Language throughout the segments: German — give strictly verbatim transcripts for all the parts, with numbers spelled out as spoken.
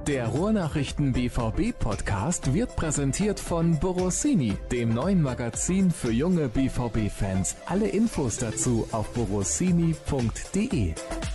Der Ruhrnachrichten B V B-Podcast wird präsentiert von Borossini, dem neuen Magazin für junge B V B-Fans. Alle Infos dazu auf borossini punkt de.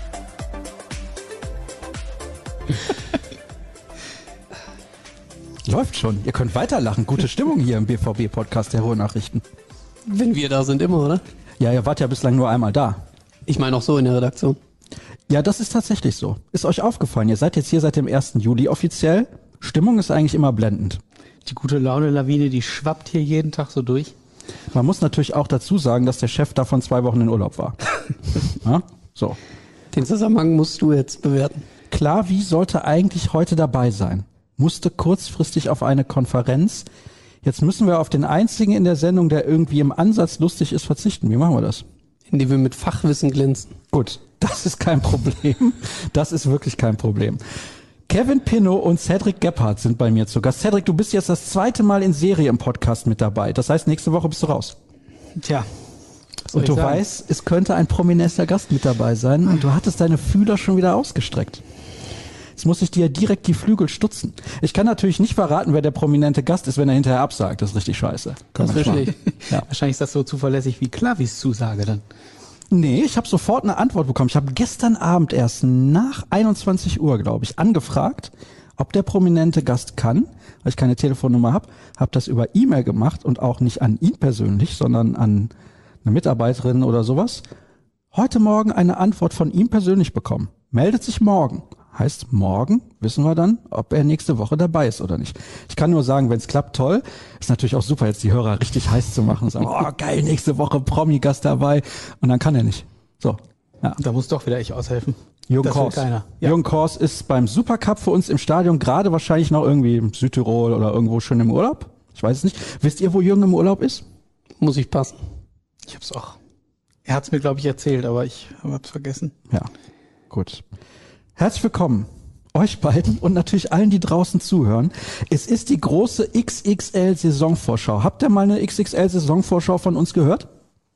Läuft schon. Ihr könnt weiterlachen. Gute Stimmung hier im B V B-Podcast der Ruhrnachrichten. Wenn wir da sind, immer, oder? Ja, ihr wart ja bislang nur einmal da. Ich meine auch so in der Redaktion. Ja, das ist tatsächlich so. Ist euch aufgefallen, ihr seid jetzt hier seit dem ersten Juli offiziell. Stimmung ist eigentlich immer blendend. Die gute Laune-Lawine, die schwappt hier jeden Tag so durch. Man muss natürlich auch dazu sagen, dass der Chef davon zwei Wochen in Urlaub war. Ja? So. Den Zusammenhang musst du jetzt bewerten. Klavi sollte eigentlich heute dabei sein. Musste kurzfristig auf eine Konferenz. Jetzt müssen wir auf den einzigen in der Sendung, der irgendwie im Ansatz lustig ist, verzichten. Wie machen wir das? Indem wir mit Fachwissen glänzen. Gut, das ist kein Problem. Das ist wirklich kein Problem. Kevin Pinnow und Cedric Gebhardt sind bei mir zu Gast. Cedric, du bist jetzt das zweite Mal in Serie im Podcast mit dabei. Das heißt, nächste Woche bist du raus. Tja. Und du weißt, es könnte ein prominenter Gast mit dabei sein und du hattest deine Fühler schon wieder ausgestreckt. Jetzt muss ich dir direkt die Flügel stutzen. Ich kann natürlich nicht verraten, wer der prominente Gast ist, wenn er hinterher absagt. Das ist richtig scheiße. Das ist richtig. Ja. Wahrscheinlich ist das so zuverlässig wie Klavis Zusage dann. Nee, ich habe sofort eine Antwort bekommen. Ich habe gestern Abend erst nach einundzwanzig Uhr, glaube ich, angefragt, ob der prominente Gast kann, weil ich keine Telefonnummer habe. Habe das über E-Mail gemacht und auch nicht an ihn persönlich, sondern an eine Mitarbeiterin oder sowas. Heute Morgen eine Antwort von ihm persönlich bekommen. Meldet sich morgen. Heißt, morgen wissen wir dann, ob er nächste Woche dabei ist oder nicht. Ich kann nur sagen, wenn es klappt, toll. Ist natürlich auch super, jetzt die Hörer richtig heiß zu machen und sagen, oh geil, nächste Woche Promi-Gast dabei. Und dann kann er nicht. So. Ja. Da muss doch wieder ich aushelfen. Jürgen Kors. Ja. Jürgen Kors ist beim Supercup für uns im Stadion, gerade wahrscheinlich noch irgendwie im Südtirol oder irgendwo schön im Urlaub. Ich weiß es nicht. Wisst ihr, wo Jürgen im Urlaub ist? Muss ich passen. Ich hab's auch. Er hat's mir, glaube ich, erzählt, aber ich hab's vergessen. Ja, gut. Herzlich willkommen, euch beiden und natürlich allen, die draußen zuhören. Es ist die große X X L-Saisonvorschau. Habt ihr mal eine X X L-Saisonvorschau von uns gehört?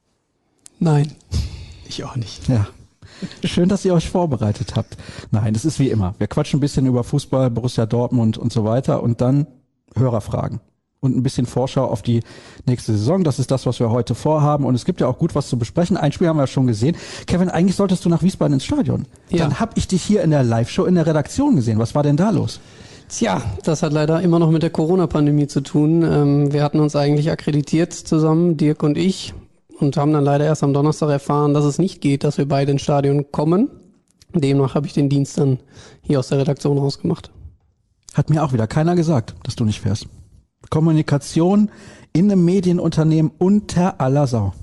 Nein. Ich auch nicht. Ja. Schön, dass ihr euch vorbereitet habt. Nein, das ist wie immer. Wir quatschen ein bisschen über Fußball, Borussia Dortmund und so weiter und dann Hörerfragen. Und ein bisschen Vorschau auf die nächste Saison. Das ist das, was wir heute vorhaben. Und es gibt ja auch gut was zu besprechen. Ein Spiel haben wir ja schon gesehen. Kevin, eigentlich solltest du nach Wiesbaden ins Stadion. Ja. Dann habe ich dich hier in der Live-Show in der Redaktion gesehen. Was war denn da los? Tja, das hat leider immer noch mit der Corona-Pandemie zu tun. Ähm, wir hatten uns eigentlich akkreditiert zusammen, Dirk und ich, und haben dann leider erst am Donnerstag erfahren, dass es nicht geht, dass wir beide ins Stadion kommen. Demnach habe ich den Dienst dann hier aus der Redaktion rausgemacht. Hat mir auch wieder keiner gesagt, dass du nicht fährst. Kommunikation in einem Medienunternehmen unter aller Sau.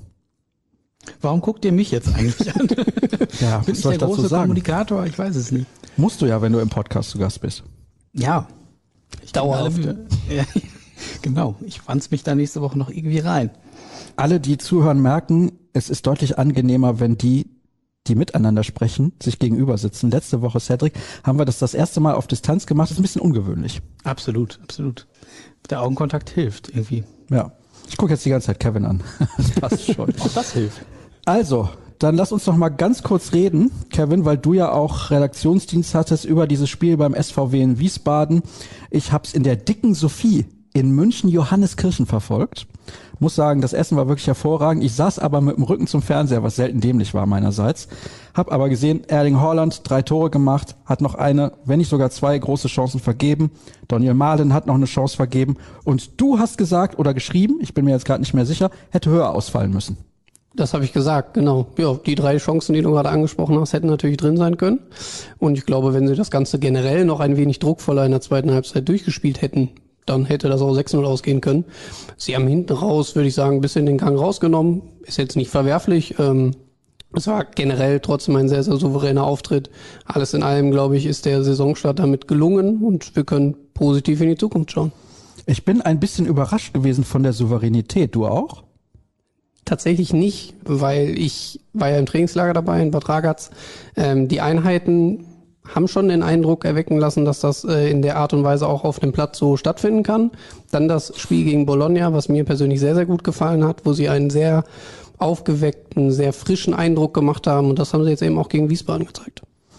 Warum guckt ihr mich jetzt eigentlich an? Ja, Bin was ich soll der ich dazu große sagen? Kommunikator? Ich weiß es nicht. Musst du ja, wenn du im Podcast zu Gast bist. Ja. Ich Dauerhaft. Ja, genau. Ich wanz mich da nächste Woche noch irgendwie rein. Alle, die zuhören, merken, es ist deutlich angenehmer, wenn die, die miteinander sprechen, sich gegenüber sitzen. Letzte Woche, Cedric, haben wir das das erste Mal auf Distanz gemacht. Das ist ein bisschen ungewöhnlich. Absolut, absolut. Der Augenkontakt hilft irgendwie. Ja. Ich gucke jetzt die ganze Zeit Kevin an. Das passt schon. Auch das hilft. Also, dann lass uns noch mal ganz kurz reden, Kevin, weil du ja auch Redaktionsdienst hattest über dieses Spiel beim S V W in Wiesbaden. Ich hab's in der dicken Sophie in München Johanneskirchen verfolgt. Muss sagen, das Essen war wirklich hervorragend. Ich saß aber mit dem Rücken zum Fernseher, was selten dämlich war meinerseits. Hab aber gesehen, Erling Haaland drei Tore gemacht, hat noch eine, wenn nicht sogar zwei große Chancen vergeben. Daniel Mahlen hat noch eine Chance vergeben. Und du hast gesagt oder geschrieben, ich bin mir jetzt gerade nicht mehr sicher, hätte höher ausfallen müssen. Das habe ich gesagt, genau. Ja, die drei Chancen, die du gerade angesprochen hast, hätten natürlich drin sein können. Und ich glaube, wenn sie das Ganze generell noch ein wenig druckvoller in der zweiten Halbzeit durchgespielt hätten, dann hätte das auch sechs null ausgehen können. Sie haben hinten raus, würde ich sagen, ein bisschen den Gang rausgenommen. Ist jetzt nicht verwerflich. Ähm, es war generell trotzdem ein sehr, sehr souveräner Auftritt. Alles in allem, glaube ich, ist der Saisonstart damit gelungen und wir können positiv in die Zukunft schauen. Ich bin ein bisschen überrascht gewesen von der Souveränität. Du auch? Tatsächlich nicht, weil ich war ja im Trainingslager dabei in Bad Ragaz. Ähm, die Einheiten haben schon den Eindruck erwecken lassen, dass das äh, in der Art und Weise auch auf dem Platz so stattfinden kann. Dann das Spiel gegen Bologna, was mir persönlich sehr, sehr gut gefallen hat, wo sie einen sehr aufgeweckten, sehr frischen Eindruck gemacht haben. Und das haben sie jetzt eben auch gegen Wiesbaden gezeigt.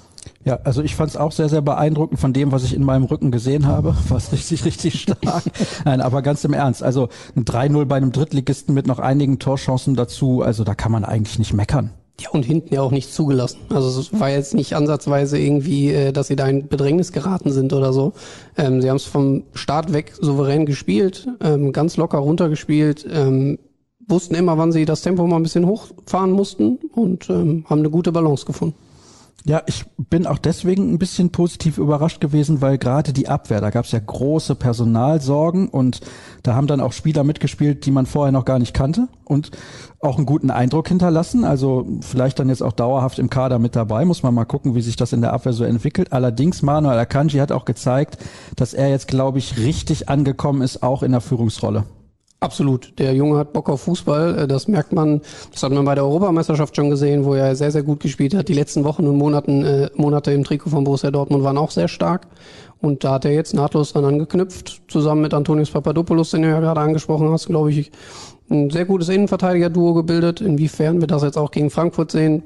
Ja, also ich fand es auch sehr, sehr beeindruckend von dem, was ich in meinem Rücken gesehen habe. War es richtig, richtig stark. Nein, aber ganz im Ernst. Also ein drei null bei einem Drittligisten mit noch einigen Torchancen dazu. Also da kann man eigentlich nicht meckern. Ja, und hinten ja auch nichts zugelassen. Also es war jetzt nicht ansatzweise irgendwie, äh, dass sie da in Bedrängnis geraten sind oder so. Ähm, sie haben es vom Start weg souverän gespielt, ähm, ganz locker runtergespielt, ähm, wussten immer, wann sie das Tempo mal ein bisschen hochfahren mussten und ähm, haben eine gute Balance gefunden. Ja, ich bin auch deswegen ein bisschen positiv überrascht gewesen, weil gerade die Abwehr, da gab es ja große Personalsorgen und da haben dann auch Spieler mitgespielt, die man vorher noch gar nicht kannte und auch einen guten Eindruck hinterlassen. Also vielleicht dann jetzt auch dauerhaft im Kader mit dabei, muss man mal gucken, wie sich das in der Abwehr so entwickelt. Allerdings, Manuel Akanji hat auch gezeigt, dass er jetzt, glaube ich, richtig angekommen ist, auch in der Führungsrolle. Absolut. Der Junge hat Bock auf Fußball. Das merkt man, das hat man bei der Europameisterschaft schon gesehen, wo er sehr, sehr gut gespielt hat. Die letzten Wochen und Monaten, äh, Monate im Trikot von Borussia Dortmund waren auch sehr stark. Und da hat er jetzt nahtlos dran angeknüpft, zusammen mit Antonius Papadopoulos, den du ja gerade angesprochen hast, glaube ich, ein sehr gutes Innenverteidiger-Duo gebildet. Inwiefern wir das jetzt auch gegen Frankfurt sehen,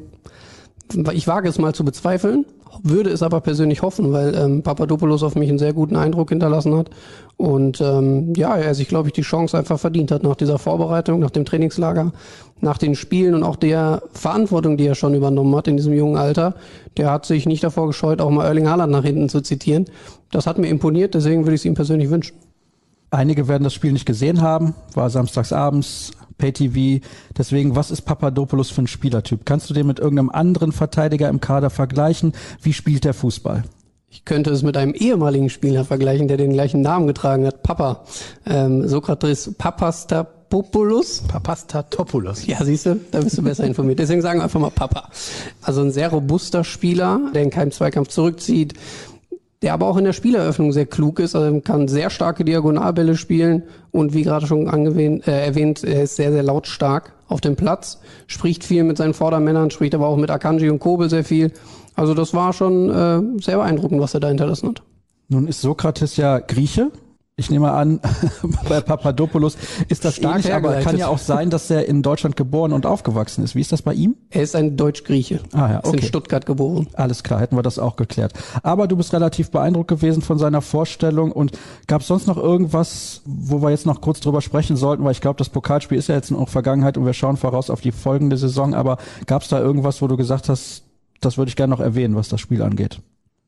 ich wage es mal zu bezweifeln, würde es aber persönlich hoffen, weil ähm, Papadopoulos auf mich einen sehr guten Eindruck hinterlassen hat und ähm, ja, er sich, glaube ich, die Chance einfach verdient hat nach dieser Vorbereitung, nach dem Trainingslager, nach den Spielen und auch der Verantwortung, die er schon übernommen hat in diesem jungen Alter. Der hat sich nicht davor gescheut, auch mal Erling Haaland nach hinten zu zitieren. Das hat mir imponiert, deswegen würde ich es ihm persönlich wünschen. Einige werden das Spiel nicht gesehen haben, war samstags abends, Pay-T V. Deswegen, was ist Papadopoulos für ein Spielertyp? Kannst du den mit irgendeinem anderen Verteidiger im Kader vergleichen? Wie spielt der Fußball? Ich könnte es mit einem ehemaligen Spieler vergleichen, der den gleichen Namen getragen hat, Papa. Ähm, Sokrates Papastapopoulos. Papastatopoulos. Ja, siehst du, da bist du besser informiert. Deswegen sagen wir einfach mal Papa. Also ein sehr robuster Spieler, der in keinem Zweikampf zurückzieht, der aber auch in der Spieleröffnung sehr klug ist, also kann sehr starke Diagonalbälle spielen und wie gerade schon angewähnt, äh, erwähnt, er ist sehr, sehr lautstark auf dem Platz, spricht viel mit seinen Vordermännern, spricht aber auch mit Akanji und Kobel sehr viel. Also das war schon äh, sehr beeindruckend, was er da hinterlassen hat. Nun ist Sokrates ja Grieche. Ich nehme an, bei Papadopoulos ist das Stark ähnlich, aber hergeleitet. kann ja auch sein, dass er in Deutschland geboren und aufgewachsen ist. Wie ist das bei ihm? Er ist ein Deutsch-Grieche, Ah ja, ist in okay. Stuttgart geboren. Alles klar, hätten wir das auch geklärt. Aber du bist relativ beeindruckt gewesen von seiner Vorstellung und gab es sonst noch irgendwas, wo wir jetzt noch kurz drüber sprechen sollten, weil ich glaube, das Pokalspiel ist ja jetzt noch Vergangenheit und wir schauen voraus auf die folgende Saison, aber gab es da irgendwas, wo du gesagt hast, das würde ich gerne noch erwähnen, was das Spiel angeht?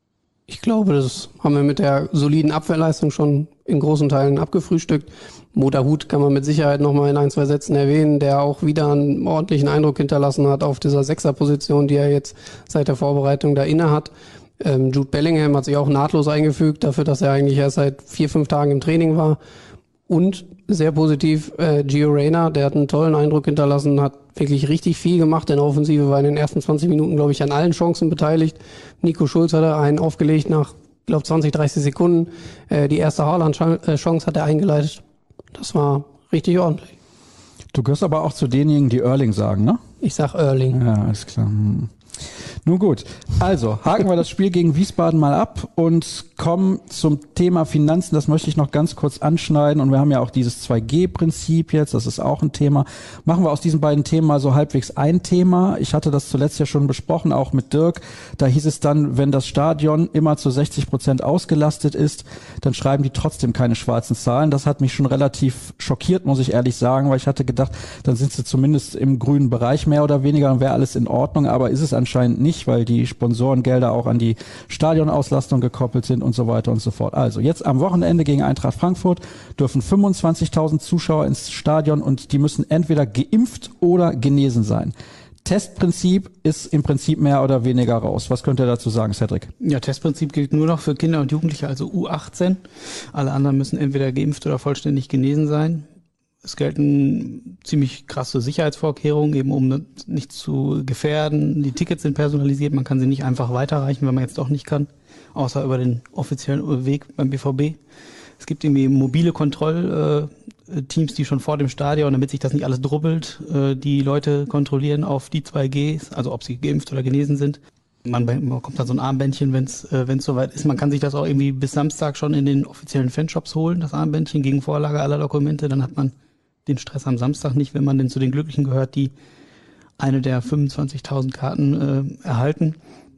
Ich glaube, das haben wir mit der soliden Abwehrleistung schon in großen Teilen abgefrühstückt. Moderhut kann man mit Sicherheit nochmal in ein, zwei Sätzen erwähnen, der auch wieder einen ordentlichen Eindruck hinterlassen hat auf dieser Sechserposition, die er jetzt seit der Vorbereitung da inne hat. Ähm, Jude Bellingham hat sich auch nahtlos eingefügt, dafür, dass er eigentlich erst seit vier, fünf Tagen im Training war. Und sehr positiv, äh, Gio Reyna, der hat einen tollen Eindruck hinterlassen, hat wirklich richtig viel gemacht in der Offensive, war in den ersten zwanzig Minuten, glaube ich, an allen Chancen beteiligt. Nico Schulz hat einen aufgelegt nach, glaube zwanzig, dreißig Sekunden. Äh, die erste Haaland-Chance hat er eingeleitet. Das war richtig ordentlich. Du gehörst aber auch zu denjenigen, die Erling sagen, ne? Ich sag Erling. Ja, alles klar. Hm. Nun gut, also haken wir das Spiel gegen Wiesbaden mal ab und kommen zum Thema Finanzen. Das möchte ich noch ganz kurz anschneiden und wir haben ja auch dieses zwei G Prinzip jetzt, das ist auch ein Thema. Machen wir aus diesen beiden Themen mal so halbwegs ein Thema. Ich hatte das zuletzt ja schon besprochen, auch mit Dirk. Da hieß es dann, wenn das Stadion immer zu sechzig Prozent ausgelastet ist, dann schreiben die trotzdem keine schwarzen Zahlen. Das hat mich schon relativ schockiert, muss ich ehrlich sagen, weil ich hatte gedacht, dann sind sie zumindest im grünen Bereich mehr oder weniger, dann wäre alles in Ordnung, aber ist es anscheinend nicht, weil die Sponsorengelder auch an die Stadionauslastung gekoppelt sind und so weiter und so fort. Also jetzt am Wochenende gegen Eintracht Frankfurt dürfen fünfundzwanzigtausend Zuschauer ins Stadion und die müssen entweder geimpft oder genesen sein. Testprinzip ist im Prinzip mehr oder weniger raus. Was könnt ihr dazu sagen, Cedric? Ja, Testprinzip gilt nur noch für Kinder und Jugendliche, also U achtzehn. Alle anderen müssen entweder geimpft oder vollständig genesen sein. Es gelten ziemlich krasse Sicherheitsvorkehrungen, eben um nicht zu gefährden. Die Tickets sind personalisiert, man kann sie nicht einfach weiterreichen, wenn man jetzt doch nicht kann, außer über den offiziellen Weg beim B V B. Es gibt irgendwie mobile Kontrollteams, die schon vor dem Stadion, damit sich das nicht alles drubbelt, die Leute kontrollieren auf die zwei Gs, also ob sie geimpft oder genesen sind. Man bekommt dann so ein Armbändchen, wenn es wenn es soweit ist. Man kann sich das auch irgendwie bis Samstag schon in den offiziellen Fanshops holen, das Armbändchen, gegen Vorlage aller Dokumente. Dann hat man den Stress am Samstag nicht, wenn man denn zu den Glücklichen gehört, die eine der fünfundzwanzigtausend Karten äh, erhalten.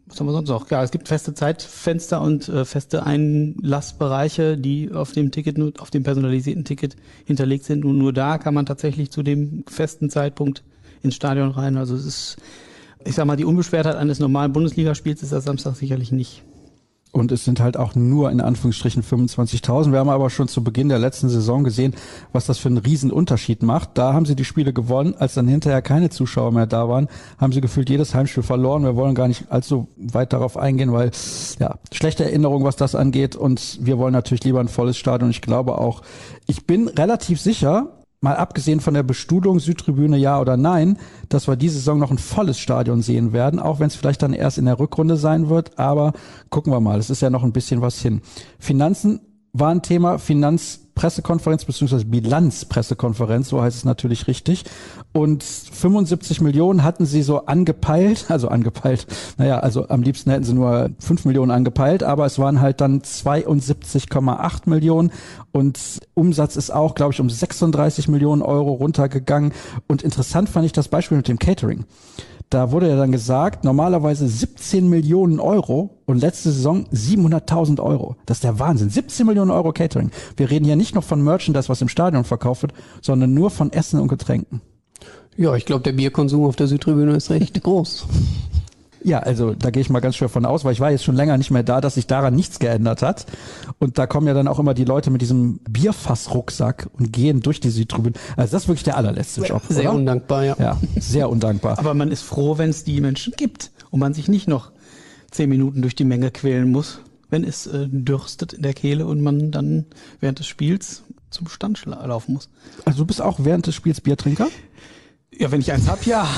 Was haben wir sonst noch? Ja, es gibt feste Zeitfenster und äh, feste Einlassbereiche, die auf dem Ticket, auf dem personalisierten Ticket hinterlegt sind. Und nur da kann man tatsächlich zu dem festen Zeitpunkt ins Stadion rein. Also es ist, ich sag mal, die Unbeschwertheit eines normalen Bundesligaspiels ist das Samstag sicherlich nicht. Und es sind halt auch nur in Anführungsstrichen fünfundzwanzigtausend. Wir haben aber schon zu Beginn der letzten Saison gesehen, was das für einen riesen Unterschied macht. Da haben sie die Spiele gewonnen, als dann hinterher keine Zuschauer mehr da waren, haben sie gefühlt jedes Heimspiel verloren. Wir wollen gar nicht allzu weit darauf eingehen, weil ja, schlechte Erinnerung, was das angeht. Und wir wollen natürlich lieber ein volles Stadion. Ich glaube auch, ich bin relativ sicher, mal abgesehen von der Bestuhlung, Südtribüne ja oder nein, dass wir diese Saison noch ein volles Stadion sehen werden, auch wenn es vielleicht dann erst in der Rückrunde sein wird, aber gucken wir mal, es ist ja noch ein bisschen was hin. Finanzen war ein Thema, Finanzpressekonferenz bzw. Bilanzpressekonferenz, so heißt es natürlich richtig. Und fünfundsiebzig Millionen hatten sie so angepeilt, also angepeilt, naja, also am liebsten hätten sie nur fünf Millionen angepeilt, aber es waren halt dann zweiundsiebzig Komma acht Millionen und Umsatz ist auch, glaube ich, um sechsunddreißig Millionen Euro runtergegangen. Und interessant fand ich das Beispiel mit dem Catering. Da wurde ja dann gesagt, normalerweise siebzehn Millionen Euro und letzte Saison siebenhunderttausend Euro. Das ist der Wahnsinn. siebzehn Millionen Euro Catering. Wir reden hier nicht noch von Merchandise, was im Stadion verkauft wird, sondern nur von Essen und Getränken. Ja, ich glaube, der Bierkonsum auf der Südtribüne ist recht groß. Ja, also da gehe ich mal ganz schwer von aus, weil ich war jetzt schon länger nicht mehr da, dass sich daran nichts geändert hat. Und da kommen ja dann auch immer die Leute mit diesem Bierfassrucksack und gehen durch die Südtribüne. Also das ist wirklich der allerletzte Job, Sehr oder? undankbar, ja. Ja, sehr undankbar. Aber man ist froh, wenn es die Menschen gibt und man sich nicht noch zehn Minuten durch die Menge quälen muss, wenn es äh, dürstet in der Kehle und man dann während des Spiels zum Stand laufen muss. Also du bist auch während des Spiels Biertrinker? Ja, wenn ich eins hab, ja.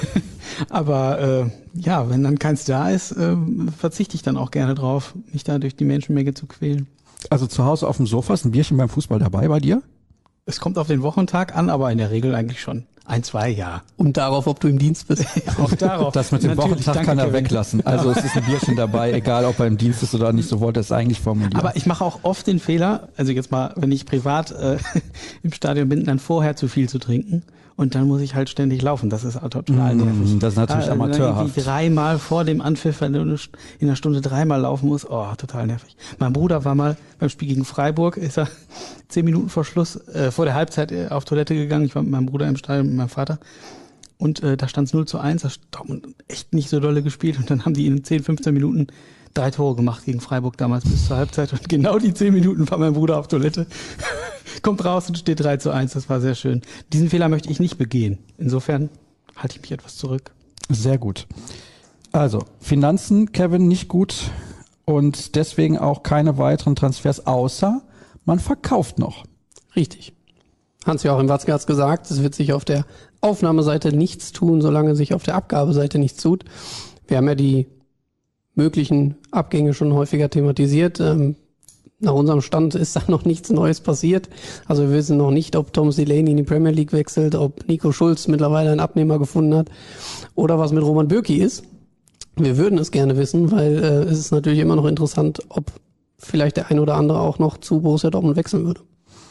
Aber äh, ja, wenn dann keins da ist, äh, verzichte ich dann auch gerne drauf, mich da durch die Menschenmenge zu quälen. Also zu Hause auf dem Sofa ist ein Bierchen beim Fußball dabei bei dir? Es kommt auf den Wochentag an, aber in der Regel eigentlich schon. Ein, zwei, ja. Und darauf, ob du im Dienst bist. Auch darauf. Das mit dem Natürlich, Wochentag danke, kann er Kevin. weglassen. Also es ist ein Bierchen dabei, egal ob er im Dienst ist oder nicht, so wollte er es eigentlich formulieren. Aber ich mache auch oft den Fehler, also jetzt mal, wenn ich privat äh, im Stadion bin, dann vorher zu viel zu trinken. Und dann muss ich halt ständig laufen. Das ist total nervig. Das ist natürlich Ja, amateurhaft. Wenn ich dreimal vor dem Anpfiff, wenn du in einer Stunde dreimal laufen musst, oh, total nervig. Mein Bruder war mal beim Spiel gegen Freiburg, ist er zehn Minuten vor Schluss, äh, vor der Halbzeit äh, auf Toilette gegangen. Ich war mit meinem Bruder im Stadion, mit meinem Vater. Und äh, da stand es null zu eins, das Dortmund echt nicht so dolle gespielt. Und dann haben die in zehn, fünfzehn Minuten drei Tore gemacht gegen Freiburg damals bis zur Halbzeit. Und genau die zehn Minuten war mein Bruder auf Toilette. Kommt raus und steht drei zu eins, das war sehr schön. Diesen Fehler möchte ich nicht begehen. Insofern halte ich mich etwas zurück. Sehr gut. Also, Finanzen, Kevin, nicht gut und deswegen auch keine weiteren Transfers, außer man verkauft noch. Richtig. Hans-Joachim Watzke hat es gesagt, es wird sich auf der Aufnahmeseite nichts tun, solange sich auf der Abgabeseite nichts tut. Wir haben ja die möglichen Abgänge schon häufiger thematisiert. Ähm, nach unserem Stand ist da noch nichts Neues passiert. Also wir wissen noch nicht, ob Tom Delaney in die Premier League wechselt, ob Nico Schulz mittlerweile einen Abnehmer gefunden hat oder was mit Roman Bürki ist. Wir würden es gerne wissen, weil äh, es ist natürlich immer noch interessant, ob vielleicht der ein oder andere auch noch zu Borussia Dortmund wechseln würde.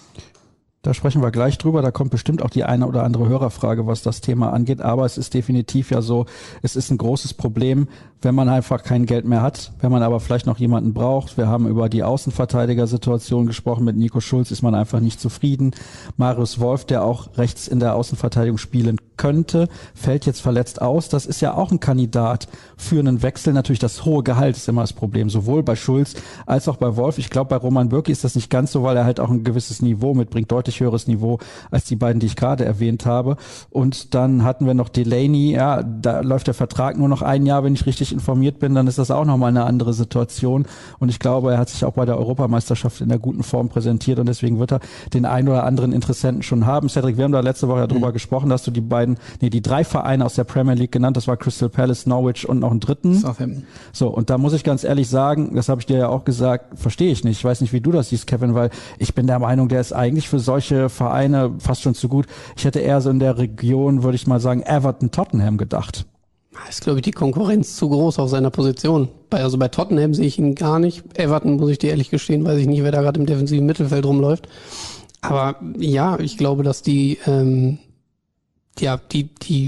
Da sprechen wir gleich drüber. Da kommt bestimmt auch die eine oder andere Hörerfrage, was das Thema angeht. Aber es ist definitiv ja so, es ist ein großes Problem, wenn man einfach kein Geld mehr hat, wenn man aber vielleicht noch jemanden braucht. Wir haben über die Außenverteidigersituation gesprochen. Mit Nico Schulz ist man einfach nicht zufrieden. Marius Wolf, der auch rechts in der Außenverteidigung spielen könnte, fällt jetzt verletzt aus. Das ist ja auch ein Kandidat für einen Wechsel. Natürlich das hohe Gehalt ist immer das Problem, sowohl bei Schulz als auch bei Wolf. Ich glaube, bei Roman Bürki ist das nicht ganz so, weil er halt auch ein gewisses Niveau mitbringt, deutlich höheres Niveau als die beiden, die ich gerade erwähnt habe. Und dann hatten wir noch Delaney. Ja, da läuft der Vertrag nur noch ein Jahr, wenn ich richtig informiert bin, dann ist das auch nochmal eine andere Situation. Und ich glaube, er hat sich auch bei der Europameisterschaft in der guten Form präsentiert und deswegen wird er den einen oder anderen Interessenten schon haben. Cedric, wir haben da letzte Woche ja drüber mhm. gesprochen, dass du die beiden, nee, die drei Vereine aus der Premier League genannt, das war Crystal Palace, Norwich und noch einen dritten. Southampton. So, und da muss ich ganz ehrlich sagen, das habe ich dir ja auch gesagt, verstehe ich nicht. Ich weiß nicht, wie du das siehst, Kevin, weil ich bin der Meinung, der ist eigentlich für solche Vereine fast schon zu gut. Ich hätte eher so in der Region, würde ich mal sagen, Everton, Tottenham gedacht. Ist, glaube ich, die Konkurrenz zu groß auf seiner Position. Bei, also bei Tottenham sehe ich ihn gar nicht. Everton, muss ich dir ehrlich gestehen, weiß ich nicht, wer da gerade im defensiven Mittelfeld rumläuft. Aber ja, ich glaube, dass die, ähm, ja, die, die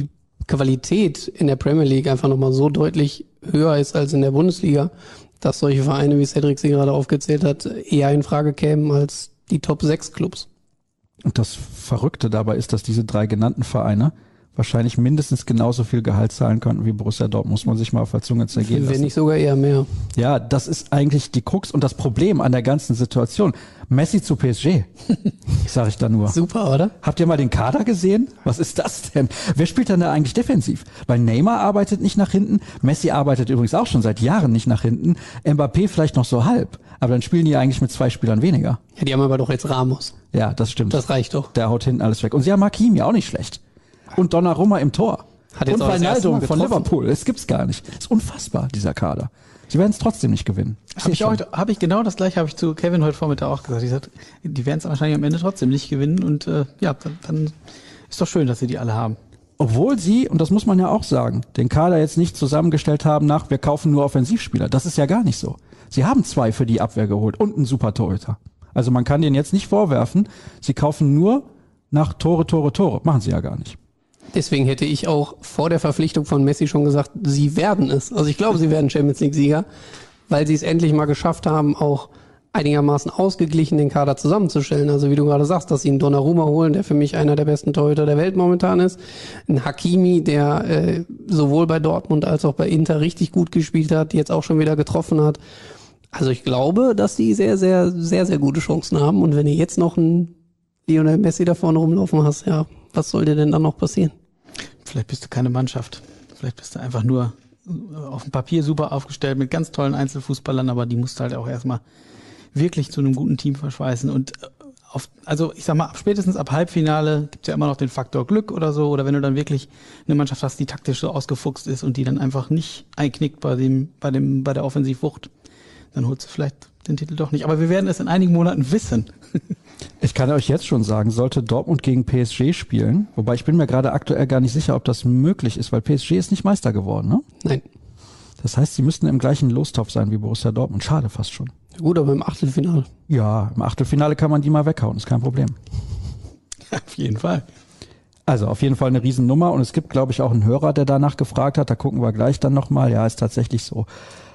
Qualität in der Premier League einfach nochmal so deutlich höher ist als in der Bundesliga, dass solche Vereine, wie Cedric sie gerade aufgezählt hat, eher in Frage kämen als die Top sechs Clubs. Und das Verrückte dabei ist, dass diese drei genannten Vereine wahrscheinlich mindestens genauso viel Gehalt zahlen könnten wie Borussia Dortmund, muss man sich mal auf der Zunge zergehen lassen. Wenn nicht sogar eher mehr. Ja, das ist eigentlich die Krux und das Problem an der ganzen Situation. Messi zu P S G, sage ich da nur. Super, oder? Habt ihr mal den Kader gesehen? Was ist das denn? Wer spielt denn da eigentlich defensiv? Weil Neymar arbeitet nicht nach hinten, Messi arbeitet übrigens auch schon seit Jahren nicht nach hinten, Mbappé vielleicht noch so halb, aber dann spielen die eigentlich mit zwei Spielern weniger. Ja, die haben aber doch jetzt Ramos. Ja, das stimmt. Das reicht doch. Der haut hinten alles weg. Und sie haben Hakimi, auch nicht schlecht. Und Donnarumma im Tor. Hat jetzt und auch das erste Mal Wijnaldum von getroffen. Liverpool. Das gibt's gar nicht. Das ist unfassbar, dieser Kader. Sie werden es trotzdem nicht gewinnen. Habe ich, auch- hab ich genau das gleiche, habe ich zu Kevin heute Vormittag auch gesagt. Ich sag, die werden es wahrscheinlich am Ende trotzdem nicht gewinnen und äh, ja, dann, dann ist doch schön, dass sie die alle haben. Obwohl sie, und das muss man ja auch sagen, den Kader jetzt nicht zusammengestellt haben nach, wir kaufen nur Offensivspieler. Das ist ja gar nicht so. Sie haben zwei für die Abwehr geholt und einen super Torhüter. Also man kann denen jetzt nicht vorwerfen, sie kaufen nur nach Tore, Tore, Tore. Machen sie ja gar nicht. Deswegen hätte ich auch vor der Verpflichtung von Messi schon gesagt, sie werden es. Also ich glaube, sie werden Champions League-Sieger, weil sie es endlich mal geschafft haben, auch einigermaßen ausgeglichen den Kader zusammenzustellen. Also wie du gerade sagst, dass sie einen Donnarumma holen, der für mich einer der besten Torhüter der Welt momentan ist. Ein Hakimi, der äh, sowohl bei Dortmund als auch bei Inter richtig gut gespielt hat, jetzt auch schon wieder getroffen hat. Also ich glaube, dass die sehr, sehr, sehr, sehr gute Chancen haben. Und wenn ihr jetzt noch einen Lionel Messi da vorne rumlaufen hast, ja, was soll dir denn dann noch passieren? Vielleicht bist du keine Mannschaft. Vielleicht bist du einfach nur auf dem Papier super aufgestellt mit ganz tollen Einzelfußballern, aber die musst du halt auch erstmal wirklich zu einem guten Team verschweißen. Und auf, also ich sag mal, spätestens ab Halbfinale gibt's ja immer noch den Faktor Glück oder so. Oder wenn du dann wirklich eine Mannschaft hast, die taktisch so ausgefuchst ist und die dann einfach nicht einknickt bei dem, bei dem, bei der Offensivwucht, dann holst du vielleicht den Titel doch nicht. Aber wir werden es in einigen Monaten wissen. Ich kann euch jetzt schon sagen, sollte Dortmund gegen P S G spielen, wobei ich bin mir gerade aktuell gar nicht sicher, ob das möglich ist, weil P S G ist nicht Meister geworden, ne? Nein. Das heißt, sie müssten im gleichen Lostopf sein wie Borussia Dortmund. Schade fast schon. Gut, aber im Achtelfinale. Ja, im Achtelfinale kann man die mal weghauen, ist kein Problem. Auf jeden Fall. Also auf jeden Fall eine Riesennummer und es gibt, glaube ich, auch einen Hörer, der danach gefragt hat, da gucken wir gleich dann nochmal. Ja, ist tatsächlich so.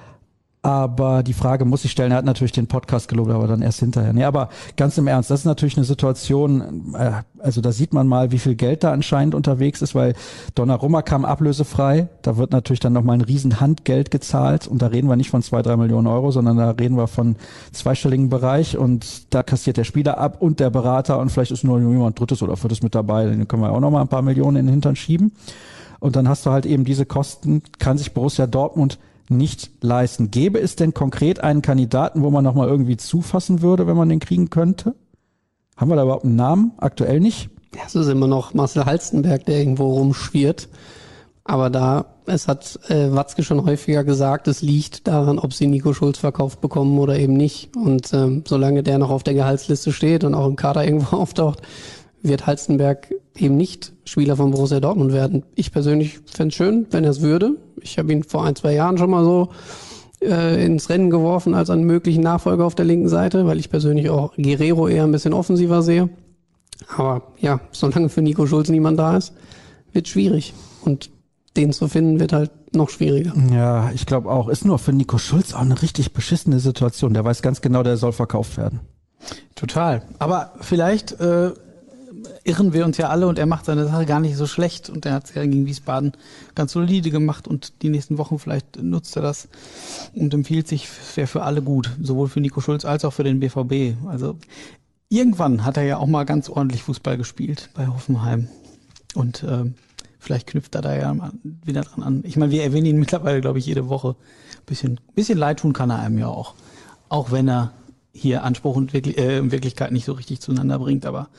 Aber die Frage muss ich stellen, er hat natürlich den Podcast gelobt, aber dann erst hinterher. Nee, aber ganz im Ernst, das ist natürlich eine Situation, äh, also da sieht man mal, wie viel Geld da anscheinend unterwegs ist, weil Donnarumma kam ablösefrei, da wird natürlich dann nochmal ein riesen Handgeld gezahlt und da reden wir nicht von zwei, drei Millionen Euro, sondern da reden wir von zweistelligen Bereich und da kassiert der Spieler ab und der Berater und vielleicht ist nur jemand Drittes oder Viertes mit dabei, dann können wir auch nochmal ein paar Millionen in den Hintern schieben und dann hast du halt eben diese Kosten, kann sich Borussia Dortmund nicht leisten. Gäbe es denn konkret einen Kandidaten, wo man nochmal irgendwie zufassen würde, wenn man den kriegen könnte? Haben wir da überhaupt einen Namen? Aktuell nicht. Ja, es ist immer noch Marcel Halstenberg, der irgendwo rumschwirrt. Aber da, es hat äh, Watzke schon häufiger gesagt, es liegt daran, ob sie Nico Schulz verkauft bekommen oder eben nicht. Und ähm, solange der noch auf der Gehaltsliste steht und auch im Kader irgendwo auftaucht, wird Halstenberg eben nicht Spieler von Borussia Dortmund werden. Ich persönlich fände es schön, wenn er es würde. Ich habe ihn vor ein, zwei Jahren schon mal so äh, ins Rennen geworfen als einen möglichen Nachfolger auf der linken Seite, weil ich persönlich auch Guerrero eher ein bisschen offensiver sehe. Aber ja, solange für Nico Schulz niemand da ist, wird schwierig. Und den zu finden, wird halt noch schwieriger. Ja, ich glaube auch. Ist nur für Nico Schulz auch eine richtig beschissene Situation. Der weiß ganz genau, der soll verkauft werden. Total. Aber vielleicht äh, irren wir uns ja alle und er macht seine Sache gar nicht so schlecht und er hat es ja gegen Wiesbaden ganz solide gemacht und die nächsten Wochen vielleicht nutzt er das und empfiehlt sich, wäre für alle gut, sowohl für Nico Schulz als auch für den B V B. Also irgendwann hat er ja auch mal ganz ordentlich Fußball gespielt bei Hoffenheim und äh, vielleicht knüpft er da ja wieder dran an. Ich meine, wir erwähnen ihn mittlerweile, glaube ich, jede Woche. Bisschen, bisschen leid tun kann er einem ja auch, auch wenn er hier Anspruch und Wirklich, äh, in Wirklichkeit nicht so richtig zueinander bringt, aber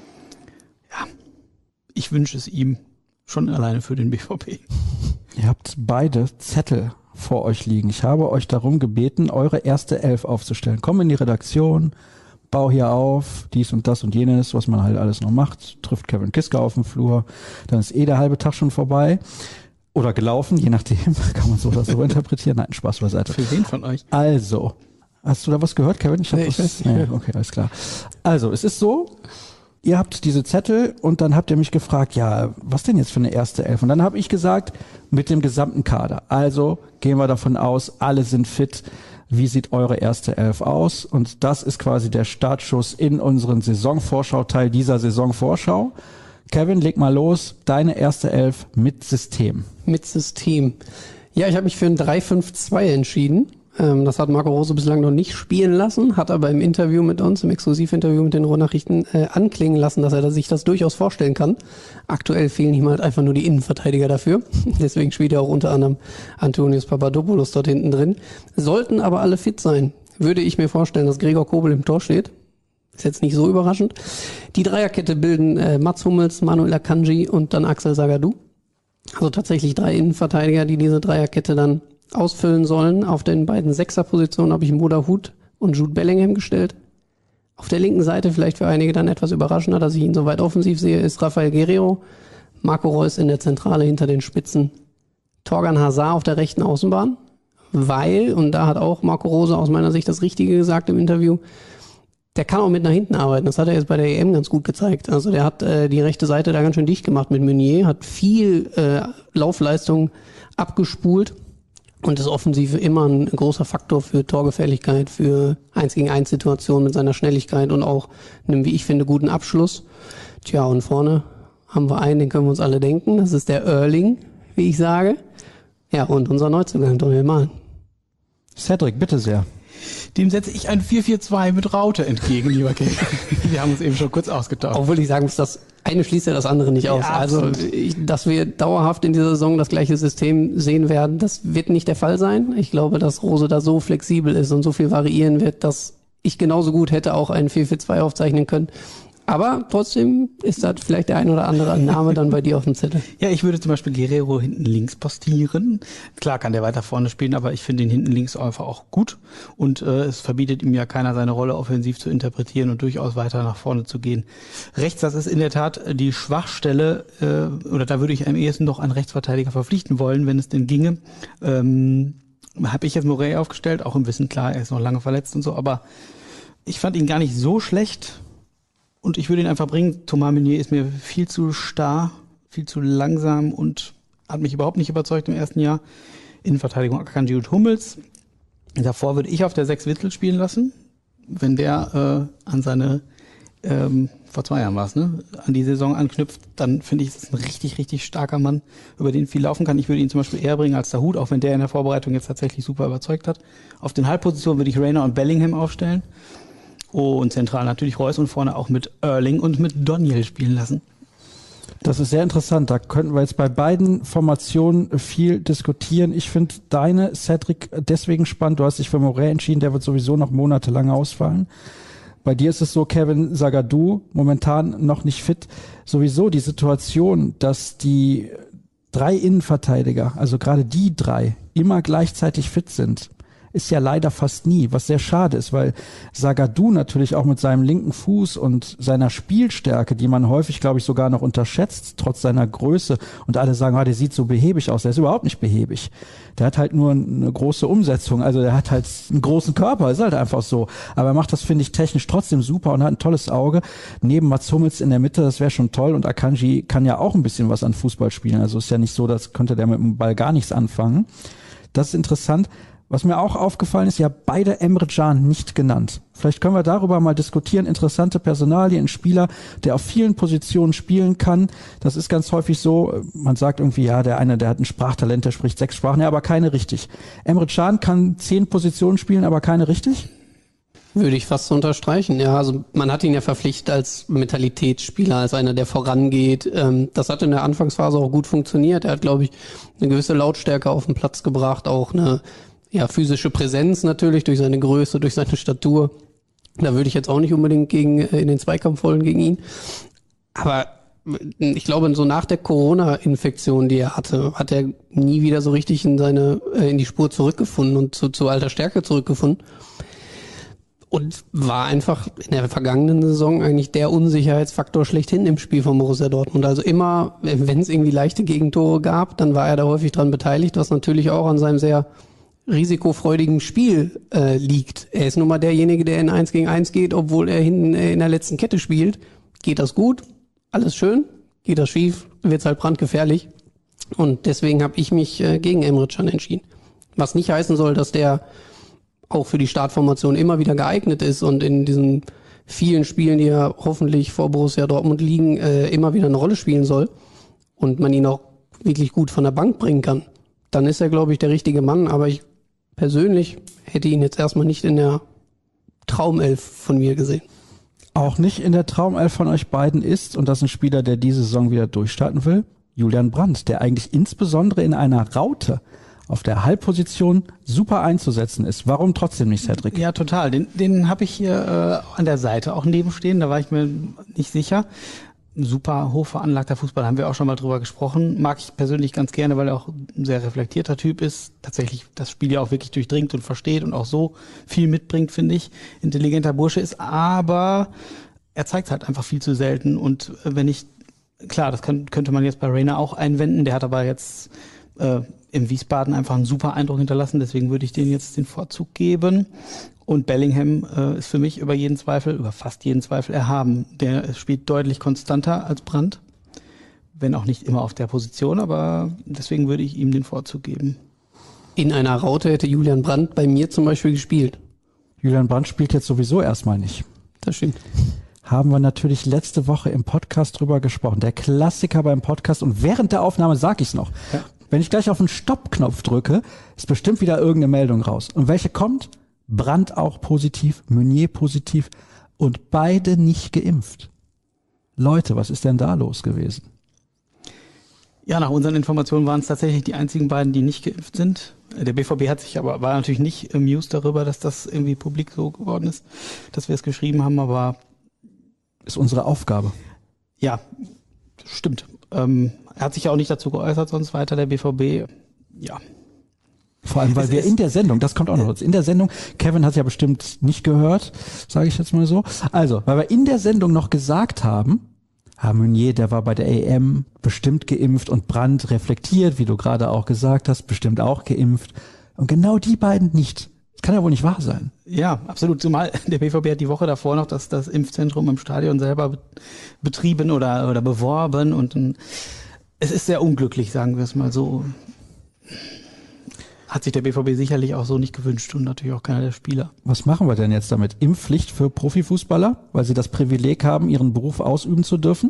ja, ich wünsche es ihm schon alleine für den B V B. Ihr habt beide Zettel vor euch liegen. Ich habe euch darum gebeten, eure erste Elf aufzustellen. Komm in die Redaktion, bau hier auf, dies und das und jenes, was man halt alles noch macht. Trifft Kevin Kiska auf dem Flur, dann ist eh der halbe Tag schon vorbei. Oder gelaufen, je nachdem, kann man so oder so interpretieren. Nein, Spaß beiseite. Für wen von euch? Also, hast du da was gehört, Kevin? Ich hab Nee, was, ich weiß nicht. nee, okay, alles klar. Also, es ist so, ihr habt diese Zettel und dann habt ihr mich gefragt, ja, was denn jetzt für eine erste Elf? Und dann habe ich gesagt, mit dem gesamten Kader. Also gehen wir davon aus, alle sind fit. Wie sieht eure erste Elf aus? Und das ist quasi der Startschuss in unseren Saisonvorschau-Teil dieser Saisonvorschau. Kevin, leg mal los. Deine erste Elf mit System. Mit System. Ja, ich habe mich für ein drei fünf zwei entschieden. Ähm, das hat Marco Rose bislang noch nicht spielen lassen, hat aber im Interview mit uns, im Exklusivinterview mit den Ruhrnachrichten äh, anklingen lassen, dass er sich das durchaus vorstellen kann. Aktuell fehlen ihm halt einfach nur die Innenverteidiger dafür. Deswegen spielt er auch unter anderem Antonios Papadopoulos dort hinten drin. Sollten aber alle fit sein, würde ich mir vorstellen, dass Gregor Kobel im Tor steht. Ist jetzt nicht so überraschend. Die Dreierkette bilden äh, Mats Hummels, Manuel Akanji und dann Axel Sagadou. Also tatsächlich drei Innenverteidiger, die diese Dreierkette dann ausfüllen sollen. Auf den beiden Sechserpositionen habe ich Moda Hut und Jude Bellingham gestellt. Auf der linken Seite, vielleicht für einige dann etwas überraschender, dass ich ihn so weit offensiv sehe, ist Rafael Guerreiro, Marco Reus in der Zentrale hinter den Spitzen, Torgan Hazard auf der rechten Außenbahn, weil, und da hat auch Marco Rose aus meiner Sicht das Richtige gesagt im Interview, der kann auch mit nach hinten arbeiten. Das hat er jetzt bei der E M ganz gut gezeigt. Also der hat äh, die rechte Seite da ganz schön dicht gemacht mit Meunier, hat viel äh, Laufleistung abgespult und ist offensiv immer ein großer Faktor für Torgefährlichkeit, für eins gegen eins Situationen mit seiner Schnelligkeit und auch einem, wie ich finde, guten Abschluss. Tja, und vorne haben wir einen, den können wir uns alle denken. Das ist der Erling, wie ich sage. Ja, und unser Neuzugang, Daniel Mahlen. Cedric, bitte sehr. Dem setze ich ein vier vier zwei mit Raute entgegen, lieber Kevin. Wir haben uns eben schon kurz ausgetauscht. Obwohl ich sagen muss, das eine schließt ja das andere nicht aus. Ja, also, ich, dass wir dauerhaft in dieser Saison das gleiche System sehen werden, das wird nicht der Fall sein. Ich glaube, dass Rose da so flexibel ist und so viel variieren wird, dass ich genauso gut hätte auch einen vier vier zwei aufzeichnen können. Aber trotzdem ist da vielleicht der ein oder andere Name dann bei dir auf dem Zettel. Ja, ich würde zum Beispiel Guerreiro hinten links postieren. Klar kann der weiter vorne spielen, aber ich finde ihn hinten links einfach auch gut. Und äh, es verbietet ihm ja keiner, seine Rolle offensiv zu interpretieren und durchaus weiter nach vorne zu gehen. Rechts, das ist in der Tat die Schwachstelle, äh, oder da würde ich am ehesten noch einen Rechtsverteidiger verpflichten wollen, wenn es denn ginge. Ähm, habe ich jetzt Morey aufgestellt, auch im Wissen, klar, er ist noch lange verletzt und so, aber ich fand ihn gar nicht so schlecht. Und ich würde ihn einfach bringen. Thomas Meunier ist mir viel zu starr, viel zu langsam und hat mich überhaupt nicht überzeugt im ersten Jahr. Innenverteidigung Akanji und Hummels. Davor würde ich auf der sechs Witzel spielen lassen. Wenn der äh, an seine, ähm, vor zwei Jahren war es, ne, an die Saison anknüpft, dann finde ich, das ist ein richtig, richtig starker Mann, über den viel laufen kann. Ich würde ihn zum Beispiel eher bringen als Dahut, auch wenn der in der Vorbereitung jetzt tatsächlich super überzeugt hat. Auf den Halbpositionen würde ich Reina und Bellingham aufstellen. Oh, und zentral natürlich Reus und vorne auch mit Erling und mit Doniel spielen lassen. Das ist sehr interessant. Da könnten wir jetzt bei beiden Formationen viel diskutieren. Ich finde deine, Cedric, deswegen spannend. Du hast dich für Morey entschieden, der wird sowieso noch monatelang ausfallen. Bei dir ist es so, Kevin Zagadou, momentan noch nicht fit. Sowieso die Situation, dass die drei Innenverteidiger, also gerade die drei, immer gleichzeitig fit sind, ist ja leider fast nie, was sehr schade ist, weil Zagadou natürlich auch mit seinem linken Fuß und seiner Spielstärke, die man häufig, glaube ich, sogar noch unterschätzt, trotz seiner Größe, und alle sagen, ah, der sieht so behäbig aus, der ist überhaupt nicht behäbig. Der hat halt nur eine große Umsetzung, also der hat halt einen großen Körper, ist halt einfach so. Aber er macht das, finde ich, technisch trotzdem super und hat ein tolles Auge. Neben Mats Hummels in der Mitte, das wäre schon toll, und Akanji kann ja auch ein bisschen was an Fußball spielen, also ist ja nicht so, dass könnte der mit dem Ball gar nichts anfangen. Das ist interessant. Was mir auch aufgefallen ist, ja, beide Emre Can nicht genannt. Vielleicht können wir darüber mal diskutieren. Interessante Personalie, ein Spieler, der auf vielen Positionen spielen kann. Das ist ganz häufig so, man sagt irgendwie, ja, der eine, der hat ein Sprachtalent, der spricht sechs Sprachen, ja, aber keine richtig. Emre Can kann zehn Positionen spielen, aber keine richtig? Würde ich fast so unterstreichen. Ja, also man hat ihn ja verpflichtet als Mentalitätsspieler, als einer, der vorangeht. Das hat in der Anfangsphase auch gut funktioniert. Er hat, glaube ich, eine gewisse Lautstärke auf den Platz gebracht, auch eine ja, physische Präsenz natürlich durch seine Größe, durch seine Statur. Da würde ich jetzt auch nicht unbedingt gegen in den Zweikampf wollen gegen ihn. Aber ich glaube, so nach der Corona-Infektion, die er hatte, hat er nie wieder so richtig in seine in die Spur zurückgefunden und zu, zu alter Stärke zurückgefunden. Und war einfach in der vergangenen Saison eigentlich der Unsicherheitsfaktor schlechthin im Spiel von Borussia Dortmund. Also immer, wenn es irgendwie leichte Gegentore gab, dann war er da häufig dran beteiligt, was natürlich auch an seinem sehr risikofreudigen Spiel äh, liegt. Er ist nun mal derjenige, der in eins gegen eins geht, obwohl er hinten äh, in der letzten Kette spielt. geht das gut, alles schön, geht das schief, wird's halt brandgefährlich. Und deswegen habe ich mich äh, gegen Emre Can entschieden. Was nicht heißen soll, dass der auch für die Startformation immer wieder geeignet ist und in diesen vielen Spielen, die ja hoffentlich vor Borussia Dortmund liegen, äh, immer wieder eine Rolle spielen soll und man ihn auch wirklich gut von der Bank bringen kann. Dann ist er, glaube ich, der richtige Mann. Aber ich persönlich hätte ihn jetzt erstmal nicht in der Traumelf von mir gesehen. Auch nicht in der Traumelf von euch beiden ist, und das ist ein Spieler, der diese Saison wieder durchstarten will, Julian Brandt, der eigentlich insbesondere in einer Raute auf der Halbposition super einzusetzen ist. Warum trotzdem nicht, Cedric? Ja, total. Den, den habe ich hier äh, an der Seite auch nebenstehen. Da war ich mir nicht sicher. Super hoch veranlagter Fußballer, haben wir auch schon mal drüber gesprochen. Mag ich persönlich ganz gerne, weil er auch ein sehr reflektierter Typ ist. Tatsächlich das Spiel ja auch wirklich durchdringt und versteht und auch so viel mitbringt, finde ich. Intelligenter Bursche ist, aber er zeigt halt einfach viel zu selten. Und wenn ich, klar, das kann, könnte man jetzt bei Reina auch einwenden. Der hat aber jetzt äh, im Wiesbaden einfach einen super Eindruck hinterlassen. Deswegen würde ich denen jetzt den Vorzug geben. Und Bellingham äh, ist für mich über jeden Zweifel, über fast jeden Zweifel erhaben. Der spielt deutlich konstanter als Brandt, wenn auch nicht immer auf der Position, aber deswegen würde ich ihm den Vorzug geben. In einer Raute hätte Julian Brandt bei mir zum Beispiel gespielt. Julian Brandt spielt jetzt sowieso erstmal nicht. Das stimmt. Haben wir natürlich letzte Woche im Podcast drüber gesprochen. Der Klassiker beim Podcast, und während der Aufnahme sage ich es noch. Ja. Wenn ich gleich auf den Stoppknopf drücke, ist bestimmt wieder irgendeine Meldung raus. Und welche kommt? Brandt auch positiv, Meunier positiv und beide nicht geimpft. Leute, was ist denn da los gewesen? Ja, nach unseren Informationen waren es tatsächlich die einzigen beiden, die nicht geimpft sind. Der B V B hat sich aber, war natürlich nicht amused darüber, dass das irgendwie publik so geworden ist, dass wir es geschrieben haben, aber ist unsere Aufgabe. Ja, stimmt. Ähm, er hat sich ja auch nicht dazu geäußert, sonst weiter der B V B, ja. Vor allem, weil es wir in der Sendung, das kommt auch noch, in der Sendung, Kevin hat ja bestimmt nicht gehört, sage ich jetzt mal so. Also, weil wir in der Sendung noch gesagt haben, Herr Meunier, der war bei der A M bestimmt geimpft und Brandt reflektiert, wie du gerade auch gesagt hast, bestimmt auch geimpft. Und genau die beiden nicht. Das kann ja wohl nicht wahr sein. Ja, absolut. Zumal der B V B hat die Woche davor noch das, das Impfzentrum im Stadion selber betrieben oder, oder beworben. Und ein, es ist sehr unglücklich, sagen wir es mal so. Hat sich der B V B sicherlich auch so nicht gewünscht und natürlich auch keiner der Spieler. Was machen wir denn jetzt damit? Impfpflicht für Profifußballer, weil sie das Privileg haben, ihren Beruf ausüben zu dürfen?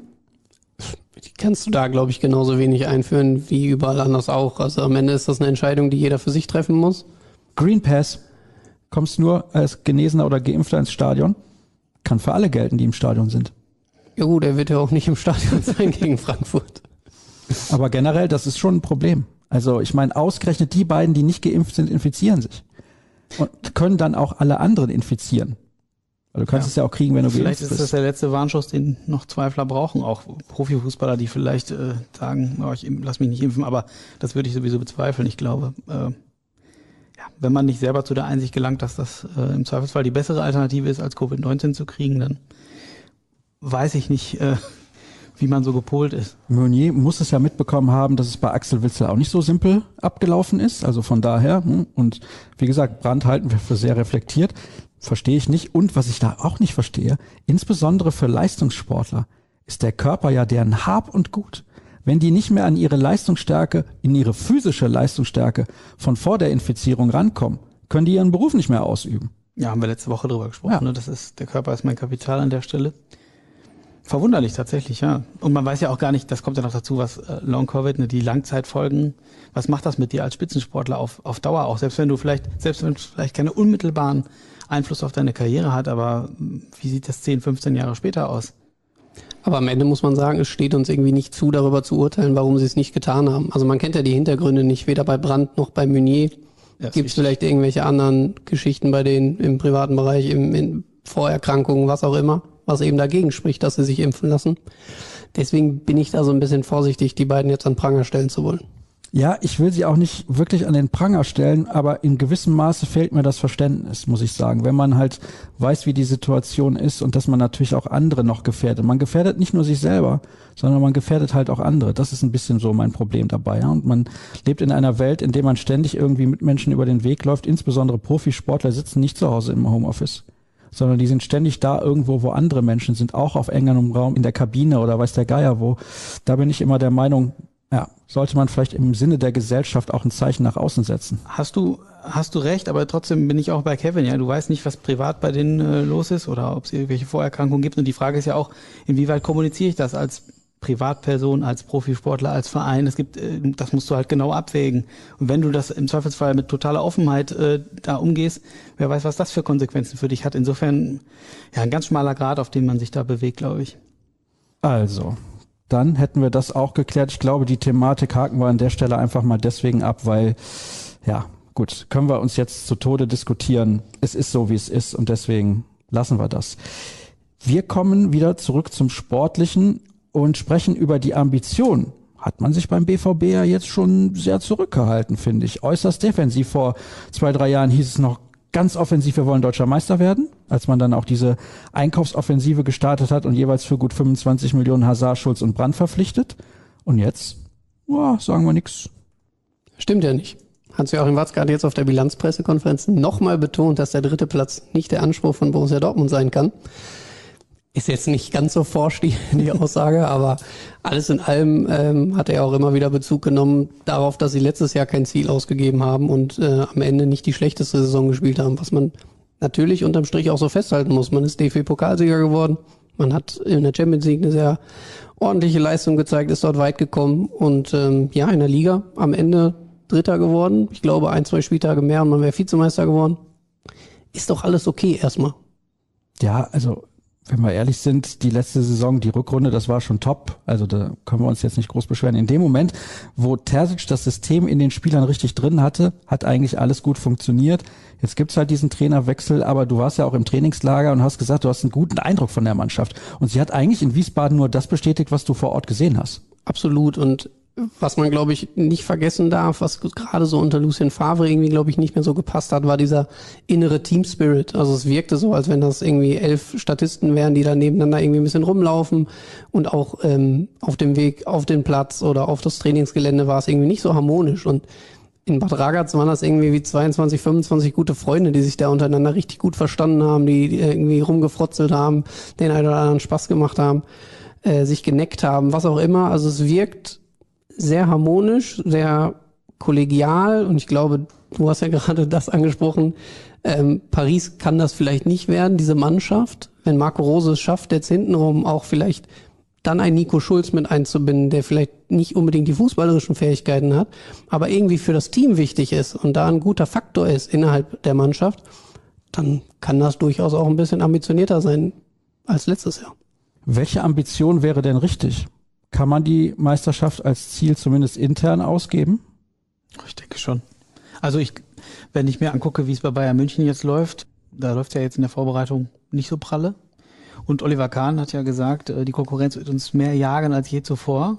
Die kannst du da, glaube ich, genauso wenig einführen wie überall anders auch. Also am Ende ist das eine Entscheidung, die jeder für sich treffen muss. Green Pass. Kommst nur als Genesener oder Geimpfter ins Stadion. Kann für alle gelten, die im Stadion sind. Ja gut, er wird ja auch nicht im Stadion sein gegen Frankfurt. Aber generell, das ist schon ein Problem. Also ich meine, ausgerechnet die beiden, die nicht geimpft sind, infizieren sich. Und können dann auch alle anderen infizieren. Weil du kannst ja. es ja auch kriegen, wenn du vielleicht geimpft bist. Vielleicht ist das der letzte Warnschuss, den noch Zweifler brauchen. Auch Profifußballer, die vielleicht äh, sagen, oh, ich lass mich nicht impfen. Aber das würde ich sowieso bezweifeln. Ich glaube, äh, ja, wenn man nicht selber zu der Einsicht gelangt, dass das äh, im Zweifelsfall die bessere Alternative ist, als Covid neunzehn zu kriegen, dann weiß ich nicht, äh, wie man so gepolt ist. Meunier muss es ja mitbekommen haben, dass es bei Axel Witsel auch nicht so simpel abgelaufen ist. Also von daher, und wie gesagt, Brandt halten wir für sehr reflektiert. Verstehe ich nicht. Und was ich da auch nicht verstehe, insbesondere für Leistungssportler, ist der Körper ja deren Hab und Gut. Wenn die nicht mehr an ihre Leistungsstärke, in ihre physische Leistungsstärke von vor der Infizierung rankommen, können die ihren Beruf nicht mehr ausüben. Ja, haben wir letzte Woche drüber gesprochen. Ja. Ne? Das ist, der Körper ist mein Kapital an der Stelle. Verwunderlich tatsächlich, ja. Und man weiß ja auch gar nicht, das kommt ja noch dazu, was äh, Long-Covid, ne, die Langzeitfolgen, was macht das mit dir als Spitzensportler auf, auf Dauer auch? Selbst wenn du vielleicht, selbst wenn es vielleicht keine unmittelbaren Einfluss auf deine Karriere hat, aber wie sieht das zehn, fünfzehn Jahre später aus? Aber am Ende muss man sagen, es steht uns irgendwie nicht zu, darüber zu urteilen, warum sie es nicht getan haben. Also man kennt ja die Hintergründe nicht, weder bei Brandt noch bei Meunier. Ja, gibt es vielleicht irgendwelche anderen Geschichten bei denen im privaten Bereich, im, in Vorerkrankungen, was auch immer, was eben dagegen spricht, dass sie sich impfen lassen. Deswegen bin ich da so ein bisschen vorsichtig, die beiden jetzt an Pranger stellen zu wollen. Ja, ich will sie auch nicht wirklich an den Pranger stellen, aber in gewissem Maße fehlt mir das Verständnis, muss ich sagen. Wenn man halt weiß, wie die Situation ist und dass man natürlich auch andere noch gefährdet. Man gefährdet nicht nur sich selber, sondern man gefährdet halt auch andere. Das ist ein bisschen so mein Problem dabei. Ja? Und man lebt in einer Welt, in der man ständig irgendwie mit Menschen über den Weg läuft. Insbesondere Profisportler sitzen nicht zu Hause im Homeoffice, sondern die sind ständig da irgendwo, wo andere Menschen sind, auch auf engerem Raum, in der Kabine oder weiß der Geier wo. Da bin ich immer der Meinung, ja, sollte man vielleicht im Sinne der Gesellschaft auch ein Zeichen nach außen setzen. Hast du, hast du recht, aber trotzdem bin ich auch bei Kevin, ja. Du weißt nicht, was privat bei denen äh, los ist oder ob es irgendwelche Vorerkrankungen gibt. Und die Frage ist ja auch, inwieweit kommuniziere ich das als Privatperson, als Profisportler, als Verein? Es gibt, äh, das musst du halt genau abwägen. Und wenn du das im Zweifelsfall mit totaler Offenheit äh, da umgehst, wer weiß, was das für Konsequenzen für dich hat. Insofern, ja, ein ganz schmaler Grat, auf dem man sich da bewegt, glaube ich. Also, dann hätten wir das auch geklärt. Ich glaube, die Thematik haken wir an der Stelle einfach mal deswegen ab, weil, ja, gut, können wir uns jetzt zu Tode diskutieren. Es ist so, wie es ist und deswegen lassen wir das. Wir kommen wieder zurück zum Sportlichen und sprechen über die Ambition. Hat man sich beim B V B ja jetzt schon sehr zurückgehalten, finde ich. Äußerst defensiv. Vor zwei, drei Jahren hieß es noch ganz offensiv, wir wollen deutscher Meister werden, als man dann auch diese Einkaufsoffensive gestartet hat und jeweils für gut fünfundzwanzig Millionen Hazard, Schulz und Brandt verpflichtet. Und jetzt, boah, sagen wir nix. Stimmt ja nicht. Hans-Joachim Watzke hat jetzt auf der Bilanzpressekonferenz nochmal betont, dass der dritte Platz nicht der Anspruch von Borussia Dortmund sein kann. Ist jetzt nicht ganz so forsch, die, die Aussage, aber alles in allem ähm, hat er auch immer wieder Bezug genommen darauf, dass sie letztes Jahr kein Ziel ausgegeben haben und äh, am Ende nicht die schlechteste Saison gespielt haben, was man natürlich unterm Strich auch so festhalten muss. Man ist D F B-Pokalsieger geworden, man hat in der Champions League eine sehr ordentliche Leistung gezeigt, ist dort weit gekommen und ähm, ja, in der Liga am Ende Dritter geworden. Ich glaube, ein, zwei Spieltage mehr und man wäre Vizemeister geworden. Ist doch alles okay erstmal. Ja, also wenn wir ehrlich sind, die letzte Saison, die Rückrunde, das war schon top. Also da können wir uns jetzt nicht groß beschweren. In dem Moment, wo Terzic das System in den Spielern richtig drin hatte, hat eigentlich alles gut funktioniert. Jetzt gibt's halt diesen Trainerwechsel, aber du warst ja auch im Trainingslager und hast gesagt, du hast einen guten Eindruck von der Mannschaft. Und sie hat eigentlich in Wiesbaden nur das bestätigt, was du vor Ort gesehen hast. Absolut. Und was man, glaube ich, nicht vergessen darf, was gerade so unter Lucien Favre irgendwie, glaube ich, nicht mehr so gepasst hat, war dieser innere Team-Spirit. Also es wirkte so, als wenn das irgendwie elf Statisten wären, die da nebeneinander irgendwie ein bisschen rumlaufen und auch ähm, auf dem Weg auf den Platz oder auf das Trainingsgelände war es irgendwie nicht so harmonisch. Und in Bad Ragaz waren das irgendwie wie zweiundzwanzig, fünfundzwanzig gute Freunde, die sich da untereinander richtig gut verstanden haben, die, die irgendwie rumgefrotzelt haben, den einen oder anderen Spaß gemacht haben, äh, sich geneckt haben, was auch immer. Also es wirkt sehr harmonisch, sehr kollegial und ich glaube, du hast ja gerade das angesprochen, ähm, Paris kann das vielleicht nicht werden, diese Mannschaft. Wenn Marco Rose es schafft, jetzt hintenrum auch vielleicht dann einen Nico Schulz mit einzubinden, der vielleicht nicht unbedingt die fußballerischen Fähigkeiten hat, aber irgendwie für das Team wichtig ist und da ein guter Faktor ist innerhalb der Mannschaft, dann kann das durchaus auch ein bisschen ambitionierter sein als letztes Jahr. Welche Ambition wäre denn richtig? Kann man die Meisterschaft als Ziel zumindest intern ausgeben? Ich denke schon. Also ich, wenn ich mir angucke, wie es bei Bayern München jetzt läuft, da läuft ja jetzt in der Vorbereitung nicht so pralle. Und Oliver Kahn hat ja gesagt, die Konkurrenz wird uns mehr jagen als je zuvor.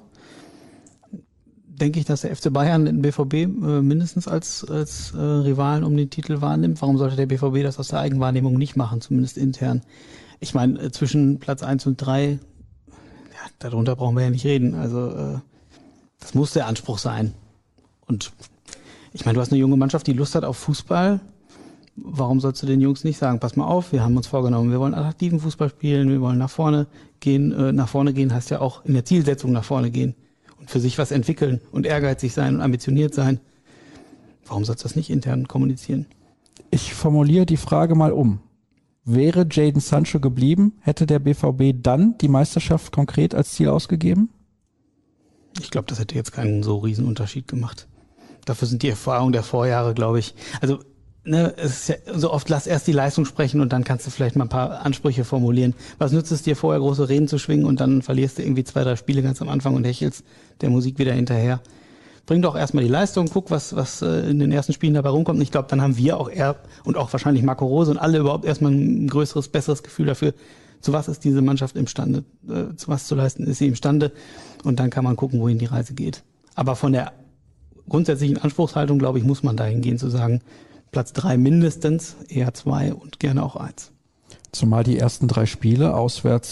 Denke ich, dass der F C Bayern den B V B äh, mindestens als, als äh, Rivalen um den Titel wahrnimmt. Warum sollte der B V B das aus der Eigenwahrnehmung nicht machen, zumindest intern? Ich meine, äh, zwischen Platz eins und drei, ja, darunter brauchen wir ja nicht reden. Also äh, das muss der Anspruch sein. Und ich meine, du hast eine junge Mannschaft, die Lust hat auf Fußball. Warum sollst du den Jungs nicht sagen, pass mal auf, wir haben uns vorgenommen, wir wollen attraktiven Fußball spielen, wir wollen nach vorne gehen. Äh, nach vorne gehen heißt ja auch in der Zielsetzung nach vorne gehen und für sich was entwickeln und ehrgeizig sein und ambitioniert sein. Warum sollst du das nicht intern kommunizieren? Ich formuliere die Frage mal um. Wäre Jadon Sancho geblieben, hätte der B V B dann die Meisterschaft konkret als Ziel ausgegeben? Ich glaube, das hätte jetzt keinen so riesen Unterschied gemacht. Dafür sind die Erfahrungen der Vorjahre, glaube ich. Also Ne, es ist ja so oft, lass erst die Leistung sprechen und dann kannst du vielleicht mal ein paar Ansprüche formulieren. Was nützt es dir vorher, große Reden zu schwingen und dann verlierst du irgendwie zwei, drei Spiele ganz am Anfang und hechelst der Musik wieder hinterher. Bring doch erstmal die Leistung, guck, was was in den ersten Spielen dabei rumkommt. Und ich glaube, dann haben wir auch eher und auch wahrscheinlich Marco Rose und alle überhaupt erstmal ein größeres, besseres Gefühl dafür, zu was ist diese Mannschaft imstande, äh, zu was zu leisten ist sie imstande. Und dann kann man gucken, wohin die Reise geht. Aber von der grundsätzlichen Anspruchshaltung, glaube ich, muss man dahin gehen zu sagen, Platz drei mindestens, eher zwei und gerne auch eins. Zumal die ersten drei Spiele auswärts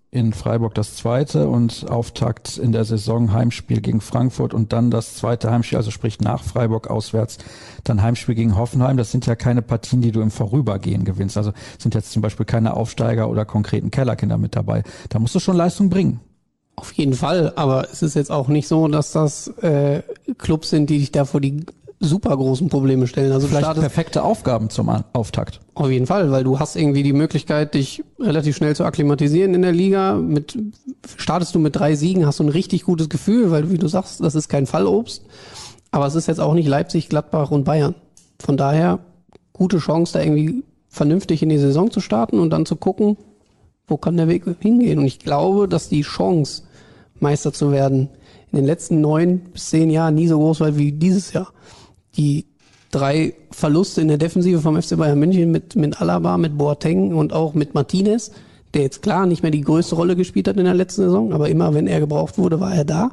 in Freiburg das zweite und Auftakt in der Saison Heimspiel gegen Frankfurt und dann das zweite Heimspiel, also sprich nach Freiburg auswärts, dann Heimspiel gegen Hoffenheim. Das sind ja keine Partien, die du im Vorübergehen gewinnst. Also sind jetzt zum Beispiel keine Aufsteiger oder konkreten Kellerkinder mit dabei. Da musst du schon Leistung bringen. Auf jeden Fall, aber es ist jetzt auch nicht so, dass das äh, Clubs sind, die dich da vor die super großen Probleme stellen. Also Vielleicht startest, perfekte Aufgaben zum Auftakt. auf jeden Fall, weil du hast irgendwie die Möglichkeit, dich relativ schnell zu akklimatisieren in der Liga. Mit, startest du mit drei Siegen, hast du ein richtig gutes Gefühl, weil, wie du sagst, das ist kein Fallobst. Aber es ist jetzt auch nicht Leipzig, Gladbach und Bayern. Von daher gute Chance, da irgendwie vernünftig in die Saison zu starten und dann zu gucken, wo kann der Weg hingehen. Und ich glaube, dass die Chance, Meister zu werden, in den letzten neun bis zehn Jahren nie so groß war wie dieses Jahr. Die drei Verluste in der Defensive vom F C Bayern München mit, mit Alaba, mit Boateng und auch mit Martinez, der jetzt klar nicht mehr die größte Rolle gespielt hat in der letzten Saison, aber immer, wenn er gebraucht wurde, war er da.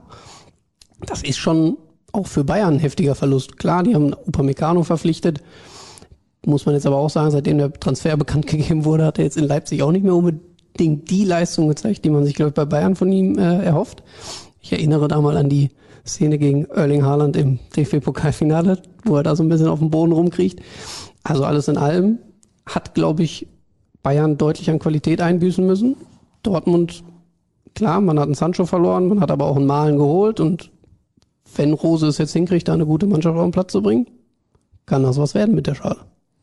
Das ist schon auch für Bayern ein heftiger Verlust. Klar, die haben Upamecano verpflichtet. Muss man jetzt aber auch sagen, seitdem der Transfer bekannt gegeben wurde, hat er jetzt in Leipzig auch nicht mehr unbedingt die Leistung gezeigt, die man sich, glaube ich, bei Bayern von ihm äh, erhofft. Ich erinnere da mal an die Szene gegen Erling Haaland im D F B-Pokalfinale, wo er da so ein bisschen auf dem Boden rumkriecht. Also alles in allem hat, glaube ich, Bayern deutlich an Qualität einbüßen müssen. Dortmund, klar, man hat einen Sancho verloren, man hat aber auch einen Malen geholt und wenn Rose es jetzt hinkriegt, da eine gute Mannschaft auf den Platz zu bringen, kann das was werden mit der Schale.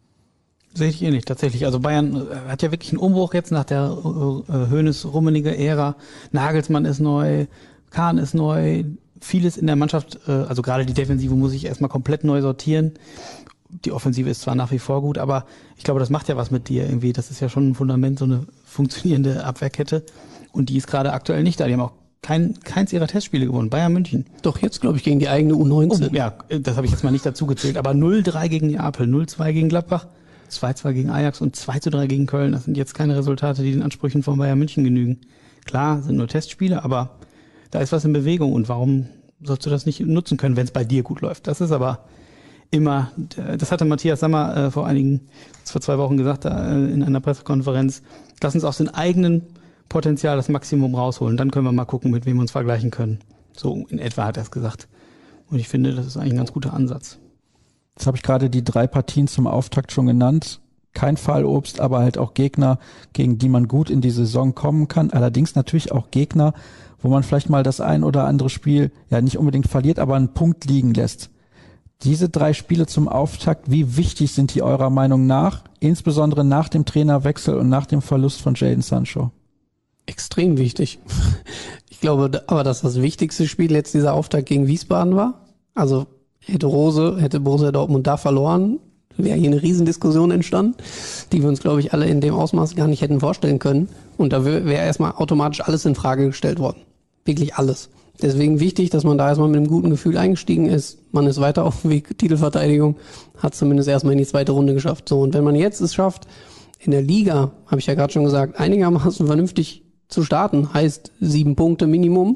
Sehe ich ähnlich, tatsächlich. Also Bayern hat ja wirklich einen Umbruch jetzt nach der äh, Hoeneß-Rummenigge-Ära. Nagelsmann ist neu, Kahn ist neu, vieles in der Mannschaft, äh, also gerade die Defensive muss ich erstmal komplett neu sortieren. Die Offensive ist zwar nach wie vor gut, aber ich glaube, das macht ja was mit dir irgendwie. Das ist ja schon ein Fundament, so eine funktionierende Abwehrkette. Und die ist gerade aktuell nicht da. Die haben auch kein, keins ihrer Testspiele gewonnen. Bayern München. Doch jetzt, glaube ich, gegen die eigene U neunzehn. Oh, ja, das habe ich jetzt mal nicht dazu gezählt. Aber null drei gegen Neapel, null zwei gegen Gladbach, zwei zwei gegen Ajax und zwei zu drei gegen Köln. Das sind jetzt keine Resultate, die den Ansprüchen von Bayern München genügen. Klar, sind nur Testspiele, aber da ist was in Bewegung. Und warum sollst du das nicht nutzen können, wenn es bei dir gut läuft? Das ist aber immer, das hatte Matthias Sammer äh, vor einigen, vor zwei Wochen gesagt, äh, in einer Pressekonferenz, lass uns aus dem eigenen Potenzial das Maximum rausholen. Dann können wir mal gucken, mit wem wir uns vergleichen können. So in etwa hat er es gesagt. Und ich finde, das ist eigentlich ein ganz guter Ansatz. Jetzt habe ich gerade die drei Partien zum Auftakt schon genannt. Kein Fallobst, aber halt auch Gegner, gegen die man gut in die Saison kommen kann. Allerdings natürlich auch Gegner, wo man vielleicht mal das ein oder andere Spiel ja nicht unbedingt verliert, aber einen Punkt liegen lässt. Diese drei Spiele zum Auftakt, wie wichtig sind die eurer Meinung nach, insbesondere nach dem Trainerwechsel und nach dem Verlust von Jadon Sancho? Extrem wichtig. Ich glaube aber, dass das wichtigste Spiel jetzt dieser Auftakt gegen Wiesbaden war. Also hätte Rose, hätte Borussia Dortmund da verloren, wäre hier eine Riesendiskussion entstanden, die wir uns, glaube ich, alle in dem Ausmaß gar nicht hätten vorstellen können. Und da wäre erstmal automatisch alles in Frage gestellt worden. Wirklich alles. Deswegen wichtig, dass man da erstmal mit einem guten Gefühl eingestiegen ist. Man ist weiter auf dem Weg Titelverteidigung, hat zumindest erstmal in die zweite Runde geschafft. So, und wenn man jetzt es schafft, in der Liga, habe ich ja gerade schon gesagt, einigermaßen vernünftig zu starten, heißt sieben Punkte Minimum,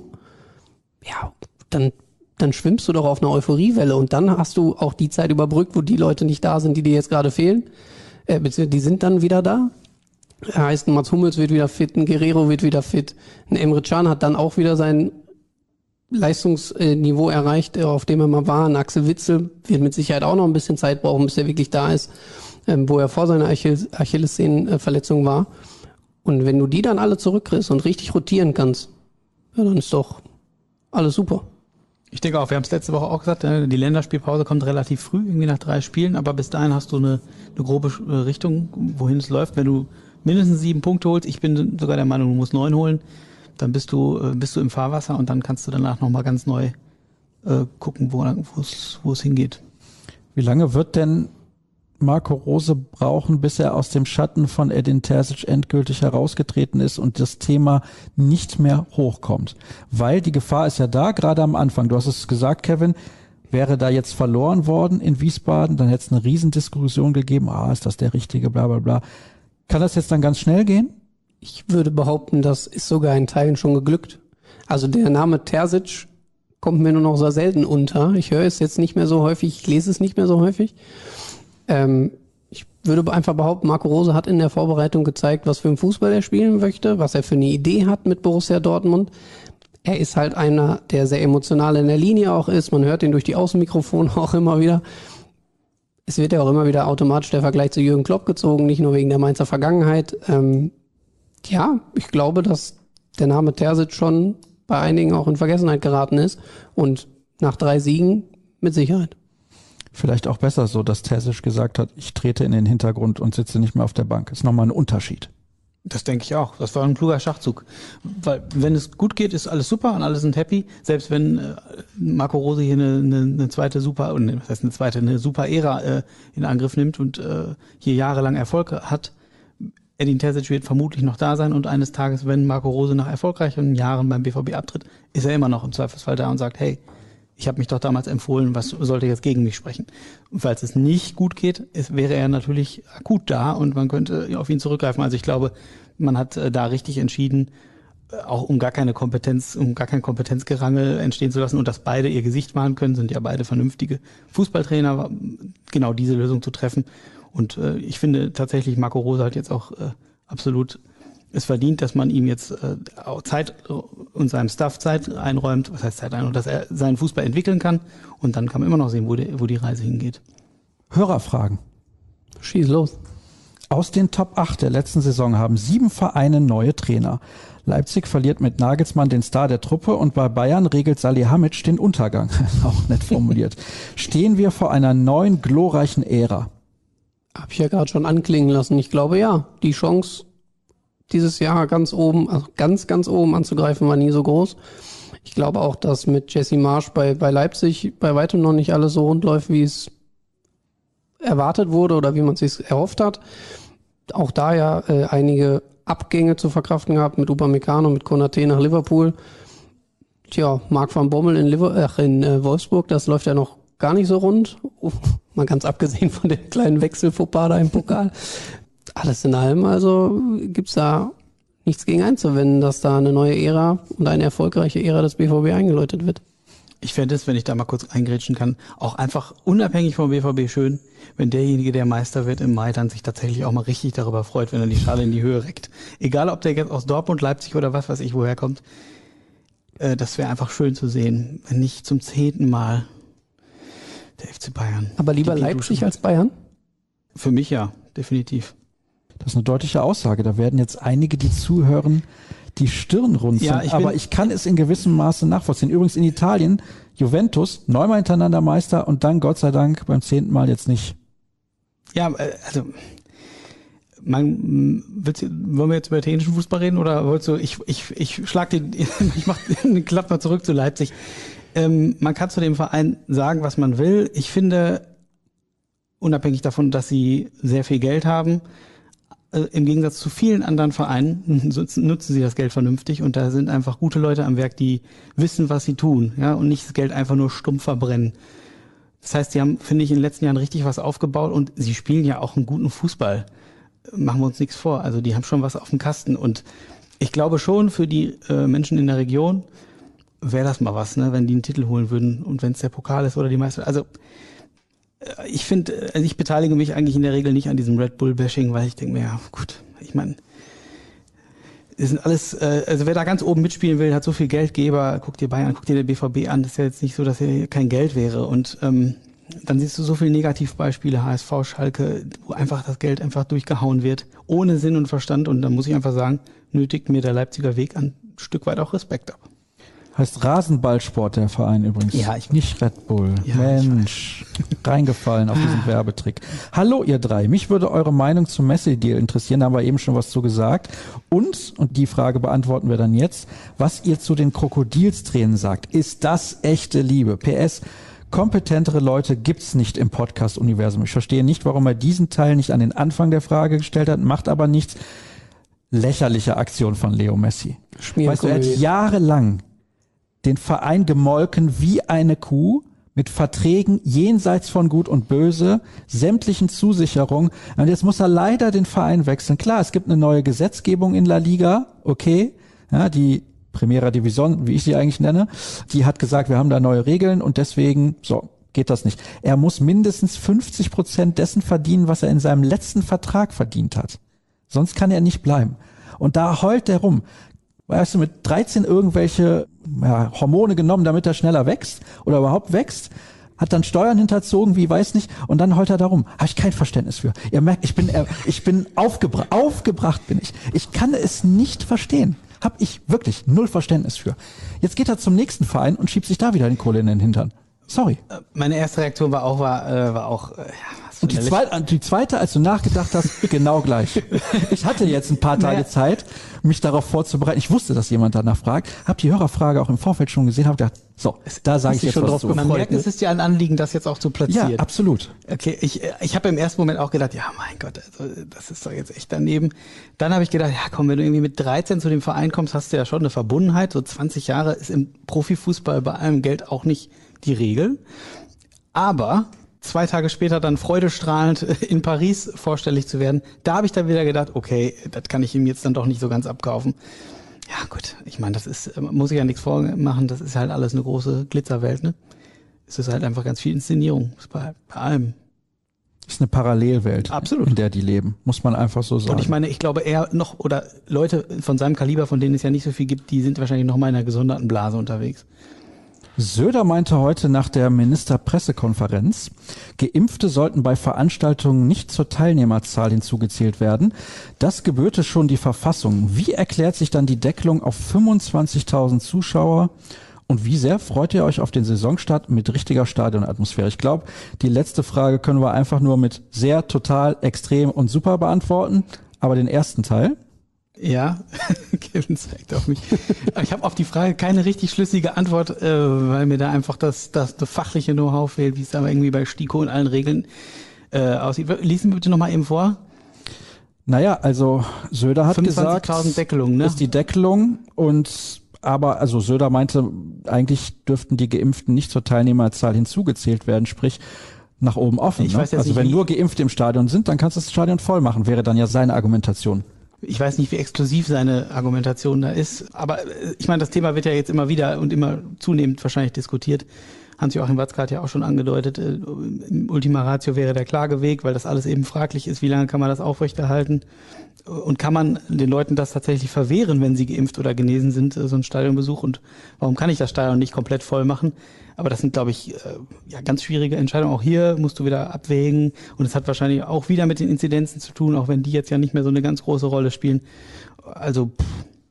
ja, dann, dann schwimmst du doch auf einer Euphoriewelle und dann hast du auch die Zeit überbrückt, wo die Leute nicht da sind, die dir jetzt gerade fehlen, äh, beziehungsweise die sind dann wieder da. Heißt, ein Mats Hummels wird wieder fit, ein Guerrero wird wieder fit, ein Emre Can hat dann auch wieder sein Leistungsniveau erreicht, auf dem er mal war. Ein Axel Witsel wird mit Sicherheit auch noch ein bisschen Zeit brauchen, bis er wirklich da ist, ähm, wo er vor seiner Achilles- Achillessehnenverletzung war. Und wenn du die dann alle zurückkriegst und richtig rotieren kannst, ja, dann ist doch alles super. Ich denke auch, wir haben es letzte Woche auch gesagt, die Länderspielpause kommt relativ früh, irgendwie nach drei Spielen, aber bis dahin hast du eine, eine grobe Richtung, wohin es läuft. Wenn du mindestens sieben Punkte holst, ich bin sogar der Meinung, du musst neun holen, dann bist du, bist du im Fahrwasser und dann kannst du danach nochmal ganz neu äh, gucken, wo es wo es hingeht. Wie lange wird denn Marco Rose brauchen, bis er aus dem Schatten von Edin Terzic endgültig herausgetreten ist und das Thema nicht mehr hochkommt? Weil die Gefahr ist ja da, gerade am Anfang. Du hast es gesagt, Kevin, wäre da jetzt verloren worden in Wiesbaden, dann hätte es eine Riesendiskussion gegeben, ah, ist das der Richtige, bla bla bla. Kann das jetzt dann ganz schnell gehen? Ich würde behaupten, das ist sogar in Teilen schon geglückt. Also der Name Terzic kommt mir nur noch so selten unter. Ich höre es jetzt nicht mehr so häufig, ich lese es nicht mehr so häufig. Ähm, Ich würde einfach behaupten, Marco Rose hat in der Vorbereitung gezeigt, was für einen Fußball er spielen möchte, was er für eine Idee hat mit Borussia Dortmund. Er ist halt einer, der sehr emotional in der Linie auch ist. Man hört ihn durch die Außenmikrofone auch immer wieder. Es wird ja auch immer wieder automatisch der Vergleich zu Jürgen Klopp gezogen, nicht nur wegen der Mainzer Vergangenheit. Ähm, ja, ich glaube, dass der Name Terzic schon bei einigen auch in Vergessenheit geraten ist. Und nach drei Siegen mit Sicherheit. Vielleicht auch besser so, dass Terzic gesagt hat, ich trete in den Hintergrund und sitze nicht mehr auf der Bank. Ist nochmal ein Unterschied. Das denke ich auch. Das war ein kluger Schachzug. Weil wenn es gut geht, ist alles super und alle sind happy. Selbst wenn äh, Marco Rose hier eine, eine, eine zweite super, und was heißt eine zweite, eine super Ära äh, in Angriff nimmt und äh, hier jahrelang Erfolg hat, Edin Terzic wird vermutlich noch da sein und eines Tages, wenn Marco Rose nach erfolgreichen Jahren beim B V B abtritt, ist er immer noch im Zweifelsfall da und sagt, hey, ich habe mich doch damals empfohlen, was sollte jetzt gegen mich sprechen? Und falls es nicht gut geht, ist, wäre er natürlich akut da und man könnte auf ihn zurückgreifen. Also ich glaube, man hat äh, da richtig entschieden, äh, auch um gar keine Kompetenz, um gar kein Kompetenzgerangel entstehen zu lassen und dass beide ihr Gesicht wahren können, sind ja beide vernünftige Fußballtrainer, genau diese Lösung zu treffen. Und äh, ich finde tatsächlich, Marco Rose hat jetzt auch äh, absolut es verdient, dass man ihm jetzt äh, auch Zeit und seinem Staff Zeit einräumt, was heißt Zeit einräumt, dass er seinen Fußball entwickeln kann und dann kann man immer noch sehen, wo die, wo die Reise hingeht. Hörerfragen. Schieß los. Aus den Top acht der letzten Saison haben sieben Vereine neue Trainer. Leipzig verliert mit Nagelsmann den Star der Truppe und bei Bayern regelt Salihamidzic den Untergang. Auch nett formuliert. Stehen wir vor einer neuen, glorreichen Ära? Hab ich ja gerade schon anklingen lassen. Ich glaube, ja, die Chance dieses Jahr ganz oben, also ganz, ganz oben anzugreifen, war nie so groß. Ich glaube auch, dass mit Jesse Marsch bei, bei Leipzig bei weitem noch nicht alles so rund läuft, wie es erwartet wurde oder wie man es sich erhofft hat. Auch da ja äh, einige Abgänge zu verkraften gehabt mit Upamecano, mit Konaté nach Liverpool. Tja, Marc van Bommel in, Liver- ach, in äh, Wolfsburg, das läuft ja noch gar nicht so rund. Oh, mal ganz abgesehen von dem kleinen Wechselfauxpas da im Pokal. Alles in allem, also gibt's da nichts gegen einzuwenden, dass da eine neue Ära und eine erfolgreiche Ära des B V B eingeläutet wird. Ich fände es, wenn ich da mal kurz eingrätschen kann, auch einfach unabhängig vom B V B schön, wenn derjenige, der Meister wird im Mai, dann sich tatsächlich auch mal richtig darüber freut, wenn er die Schale in die Höhe reckt. Egal, ob der jetzt aus Dortmund, Leipzig oder was weiß ich woher kommt. Äh, das wäre einfach schön zu sehen, wenn nicht zum zehnten Mal der F C Bayern. Aber lieber Leipzig als Bayern? Für mich ja, definitiv. Das ist eine deutliche Aussage. Da werden jetzt einige, die zuhören, die Stirn runzeln. Ja, ich aber ich kann es in gewissem Maße nachvollziehen. Übrigens in Italien, Juventus, neunmal hintereinander Meister und dann Gott sei Dank beim zehnten Mal jetzt nicht. Ja, also man, willst du, wollen wir jetzt über italienischen Fußball reden oder wolltest du, ich, ich, ich schlag den, ich mach den Klapp mal zurück zu Leipzig. Ähm, man kann zu dem Verein sagen, was man will. Ich finde, unabhängig davon, dass sie sehr viel Geld haben, im Gegensatz zu vielen anderen Vereinen nutzen sie das Geld vernünftig und da sind einfach gute Leute am Werk, die wissen, was sie tun, ja, und nicht das Geld einfach nur stumpf verbrennen. Das heißt, sie haben, finde ich, in den letzten Jahren richtig was aufgebaut und sie spielen ja auch einen guten Fußball. Machen wir uns nichts vor. Also die haben schon was auf dem Kasten und ich glaube schon, für die äh, Menschen in der Region wäre das mal was, ne, wenn die einen Titel holen würden und wenn es der Pokal ist oder die Meisterschaft. Also ich finde, also ich beteilige mich eigentlich in der Regel nicht an diesem Red Bull-Bashing, weil ich denke mir, ja gut, ich meine, es sind alles, äh, also wer da ganz oben mitspielen will, hat so viel Geldgeber, guck dir Bayern, guck dir den B V B an, das ist ja jetzt nicht so, dass hier kein Geld wäre und ähm, dann siehst du so viele Negativbeispiele, H S V, Schalke, wo einfach das Geld einfach durchgehauen wird, ohne Sinn und Verstand und da muss ich einfach sagen, nötigt mir der Leipziger Weg ein Stück weit auch Respekt ab. Heißt Rasenballsport der Verein übrigens. Ja, ich nicht Red Bull. Ja, Mensch, reingefallen auf diesen Werbetrick. Hallo ihr drei, mich würde eure Meinung zum Messi-Deal interessieren, da haben wir eben schon was zu gesagt. Und, und die Frage beantworten wir dann jetzt, was ihr zu den Krokodilstränen sagt. Ist das echte Liebe? P S, kompetentere Leute gibt's nicht im Podcast-Universum. Ich verstehe nicht, warum er diesen Teil nicht an den Anfang der Frage gestellt hat, macht aber nichts. Lächerliche Aktion von Leo Messi. Weißt du, er hat jahrelang den Verein gemolken wie eine Kuh, mit Verträgen jenseits von Gut und Böse, sämtlichen Zusicherungen. Und jetzt muss er leider den Verein wechseln. Klar, es gibt eine neue Gesetzgebung in La Liga, okay, ja, die Primera Division, wie ich sie eigentlich nenne, die hat gesagt, wir haben da neue Regeln und deswegen, so, geht das nicht. Er muss mindestens fünfzig Prozent dessen verdienen, was er in seinem letzten Vertrag verdient hat. Sonst kann er nicht bleiben. Und da heult er rum. Weißt du, mit dreizehn irgendwelche ja, Hormone genommen, damit er schneller wächst oder überhaupt wächst, hat dann Steuern hinterzogen, wie weiß nicht, und dann heult er darum. Habe ich kein Verständnis für. Ihr merkt, ich bin, ich bin aufgebra- aufgebracht bin ich. Ich kann es nicht verstehen. Hab ich wirklich null Verständnis für. Jetzt geht er zum nächsten Verein und schiebt sich da wieder die Kohle in den Hintern. Sorry. Meine erste Reaktion war auch, war, äh, war auch, äh, ja, was Und die zweite, die zweite, als du nachgedacht hast, genau gleich. Ich hatte jetzt ein paar Tage Zeit, mich darauf vorzubereiten. Ich wusste, dass jemand danach fragt. Hab die Hörerfrage auch im Vorfeld schon gesehen, hab gedacht, so, da sage ich jetzt was zu. Man merkt, es ist ja ein Anliegen, das jetzt auch zu platzieren. Ja, absolut. Okay, ich, ich habe im ersten Moment auch gedacht, ja, mein Gott, also, das ist doch jetzt echt daneben. Dann habe ich gedacht, ja komm, wenn du irgendwie mit dreizehn zu dem Verein kommst, hast du ja schon eine Verbundenheit. So zwanzig Jahre ist im Profifußball bei allem Geld auch nicht die Regel. Aber zwei Tage später dann freudestrahlend in Paris vorstellig zu werden, da habe ich dann wieder gedacht, okay, das kann ich ihm jetzt dann doch nicht so ganz abkaufen. Ja gut, ich meine, das ist, muss ich ja nichts vormachen, das ist halt alles eine große Glitzerwelt, ne? Es ist halt einfach ganz viel Inszenierung, bei, bei allem. Ist eine Parallelwelt, absolut, in der die leben, muss man einfach so sagen. Und ich meine, ich glaube eher noch, oder Leute von seinem Kaliber, von denen es ja nicht so viel gibt, die sind wahrscheinlich noch mal in einer gesonderten Blase unterwegs. Söder meinte heute nach der Ministerpressekonferenz, Geimpfte sollten bei Veranstaltungen nicht zur Teilnehmerzahl hinzugezählt werden. Das gebührte schon die Verfassung. Wie erklärt sich dann die Deckelung auf fünfundzwanzigtausend Zuschauer? Und wie sehr freut ihr euch auf den Saisonstart mit richtiger Stadionatmosphäre? Ich glaube, die letzte Frage können wir einfach nur mit sehr, total, extrem und super beantworten. Aber den ersten Teil? Ja, Kevin zeigt auf mich. Aber ich habe auf die Frage keine richtig schlüssige Antwort, äh, weil mir da einfach das, das, das fachliche Know-how fehlt, wie es aber irgendwie bei STIKO und allen Regeln äh, aussieht. Lies mir bitte nochmal eben vor. Naja, also Söder hat gesagt, fünfundzwanzigtausend Deckelung, ne? Ist die Deckelung, und aber also Söder meinte, eigentlich dürften die Geimpften nicht zur Teilnehmerzahl hinzugezählt werden, sprich nach oben offen. Ich ne? weiß jetzt also nicht, wenn wie- nur Geimpfte im Stadion sind, dann kannst du das Stadion voll machen, wäre dann ja seine Argumentation. Ich weiß nicht, wie exklusiv seine Argumentation da ist, aber äh, ich meine, das Thema wird ja jetzt immer wieder und immer zunehmend wahrscheinlich diskutiert. Hans-Joachim Watzke hat ja auch schon angedeutet, äh, im Ultima Ratio wäre der Klageweg, weil das alles eben fraglich ist, wie lange kann man das aufrechterhalten und kann man den Leuten das tatsächlich verwehren, wenn sie geimpft oder genesen sind, äh, so ein Stadionbesuch, und warum kann ich das Stadion nicht komplett voll machen? Aber das sind, glaube ich, äh, ja, ganz schwierige Entscheidungen. Auch hier musst du wieder abwägen. Und es hat wahrscheinlich auch wieder mit den Inzidenzen zu tun, auch wenn die jetzt ja nicht mehr so eine ganz große Rolle spielen. Also pff,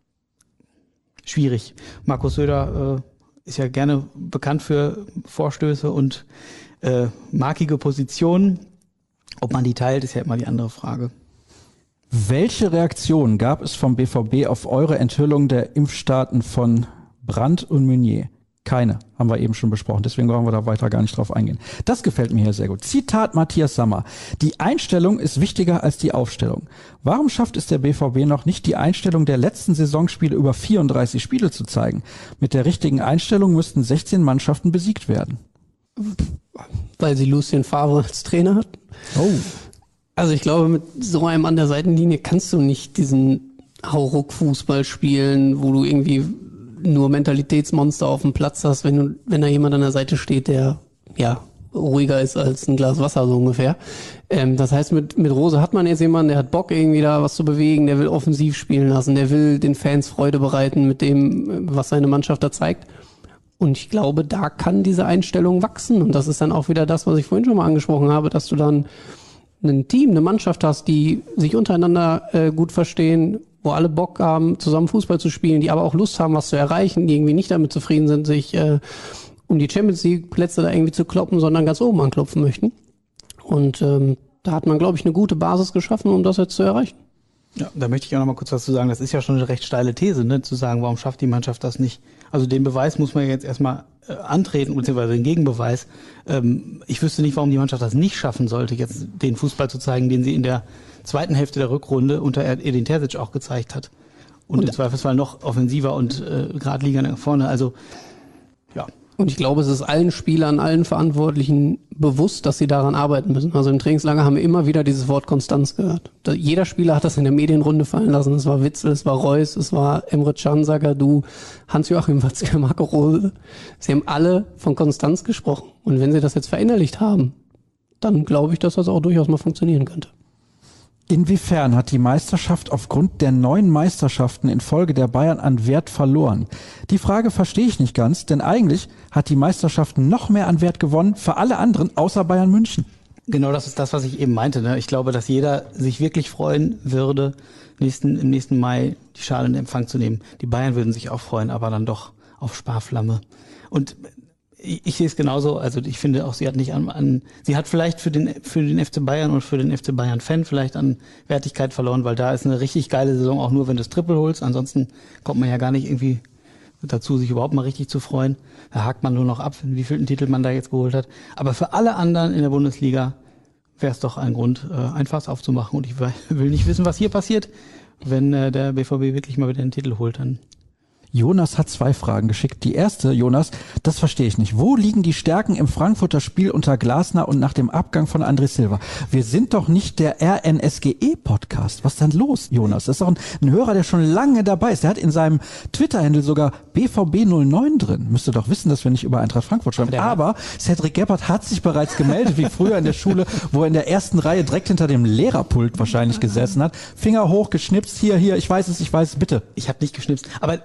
schwierig. Markus Söder äh, ist ja gerne bekannt für Vorstöße und äh, markige Positionen. Ob man die teilt, ist ja immer die andere Frage. Welche Reaktion gab es vom B V B auf eure Enthüllung der Impfstaaten von Brandt und Meunier? Keine, haben wir eben schon besprochen, deswegen brauchen wir da weiter gar nicht drauf eingehen. Das gefällt mir hier sehr gut. Zitat Matthias Sammer: Die Einstellung ist wichtiger als die Aufstellung. Warum schafft es der B V B noch nicht, die Einstellung der letzten Saisonspiele über vierunddreißig Spiele zu zeigen? Mit der richtigen Einstellung müssten sechzehn Mannschaften besiegt werden. Weil sie Lucien Favre als Trainer hat. Oh. Also ich glaube, mit so einem an der Seitenlinie kannst du nicht diesen Hauruck-Fußball spielen, wo du irgendwie nur Mentalitätsmonster auf dem Platz hast, wenn du, wenn da jemand an der Seite steht, der ja ruhiger ist als ein Glas Wasser so ungefähr. Ähm, das heißt, mit mit Rose hat man jetzt jemanden, der hat Bock irgendwie da was zu bewegen, der will offensiv spielen lassen, der will den Fans Freude bereiten mit dem, was seine Mannschaft da zeigt. Und ich glaube, da kann diese Einstellung wachsen. Und das ist dann auch wieder das, was ich vorhin schon mal angesprochen habe, dass du dann ein Team, eine Mannschaft hast, die sich untereinander äh, gut verstehen, wo alle Bock haben, zusammen Fußball zu spielen, die aber auch Lust haben, was zu erreichen, die irgendwie nicht damit zufrieden sind, sich äh, um die Champions League Plätze da irgendwie zu kloppen, sondern ganz oben anklopfen möchten. Und ähm, da hat man, glaube ich, eine gute Basis geschaffen, um das jetzt zu erreichen. Ja, da möchte ich auch noch mal kurz was zu sagen. Das ist ja schon eine recht steile These, ne, zu sagen, warum schafft die Mannschaft das nicht? Also den Beweis muss man jetzt erstmal äh, antreten, beziehungsweise den Gegenbeweis. Ähm, ich wüsste nicht, warum die Mannschaft das nicht schaffen sollte, jetzt den Fußball zu zeigen, den sie in der zweiten Hälfte der Rückrunde unter Edin Terzic auch gezeigt hat. Und, und im Zweifelsfall noch offensiver und äh, geradliniger nach vorne. Also ja, Und ich glaube, es ist allen Spielern, allen Verantwortlichen bewusst, dass sie daran arbeiten müssen. Also im Trainingslager haben wir immer wieder dieses Wort Konstanz gehört. Da, jeder Spieler hat das in der Medienrunde fallen lassen. Es war Witzel, es war Reus, es war Emre Can, Zagadou, Hans-Joachim Watzke, Marco Rose. Sie haben alle von Konstanz gesprochen. Und wenn sie das jetzt verinnerlicht haben, dann glaube ich, dass das auch durchaus mal funktionieren könnte. Inwiefern hat die Meisterschaft aufgrund der neuen Meisterschaften in Folge der Bayern an Wert verloren? Die Frage verstehe ich nicht ganz, denn eigentlich hat die Meisterschaft noch mehr an Wert gewonnen für alle anderen außer Bayern München. Genau, das ist das, was ich eben meinte. Ne? Ich glaube, dass jeder sich wirklich freuen würde, nächsten, im nächsten Mai die Schale in Empfang zu nehmen. Die Bayern würden sich auch freuen, aber dann doch auf Sparflamme. Und ich, ich sehe es genauso. Also ich finde auch, sie hat nicht an, an sie hat vielleicht für den für den F C Bayern und für den F C Bayern Fan vielleicht an Wertigkeit verloren, weil da ist eine richtig geile Saison auch nur, wenn du das Triple holst. Ansonsten kommt man ja gar nicht irgendwie dazu, sich überhaupt mal richtig zu freuen. Da hakt man nur noch ab, wie vielten Titel man da jetzt geholt hat. Aber für alle anderen in der Bundesliga wäre es doch ein Grund, ein Fass aufzumachen. Und ich will nicht wissen, was hier passiert, wenn der B V B wirklich mal wieder den Titel holt. Dann Jonas hat zwei Fragen geschickt. Die erste, Jonas, das verstehe ich nicht. Wo liegen die Stärken im Frankfurter Spiel unter Glasner und nach dem Abgang von André Silva? Wir sind doch nicht der R N S G E-Podcast. Was ist denn los, Jonas? Das ist doch ein, ein Hörer, der schon lange dabei ist. Der hat in seinem Twitter-Handle sogar B V B null neun drin. Müsste doch wissen, dass wir nicht über Eintracht Frankfurt schreiben. Aber Cedric Gebhardt hat sich bereits gemeldet, wie früher in der Schule, wo er in der ersten Reihe direkt hinter dem Lehrerpult wahrscheinlich gesessen hat. Finger hoch, geschnipst, hier, hier, ich weiß es, ich weiß es, bitte. Ich habe nicht geschnipst. Aber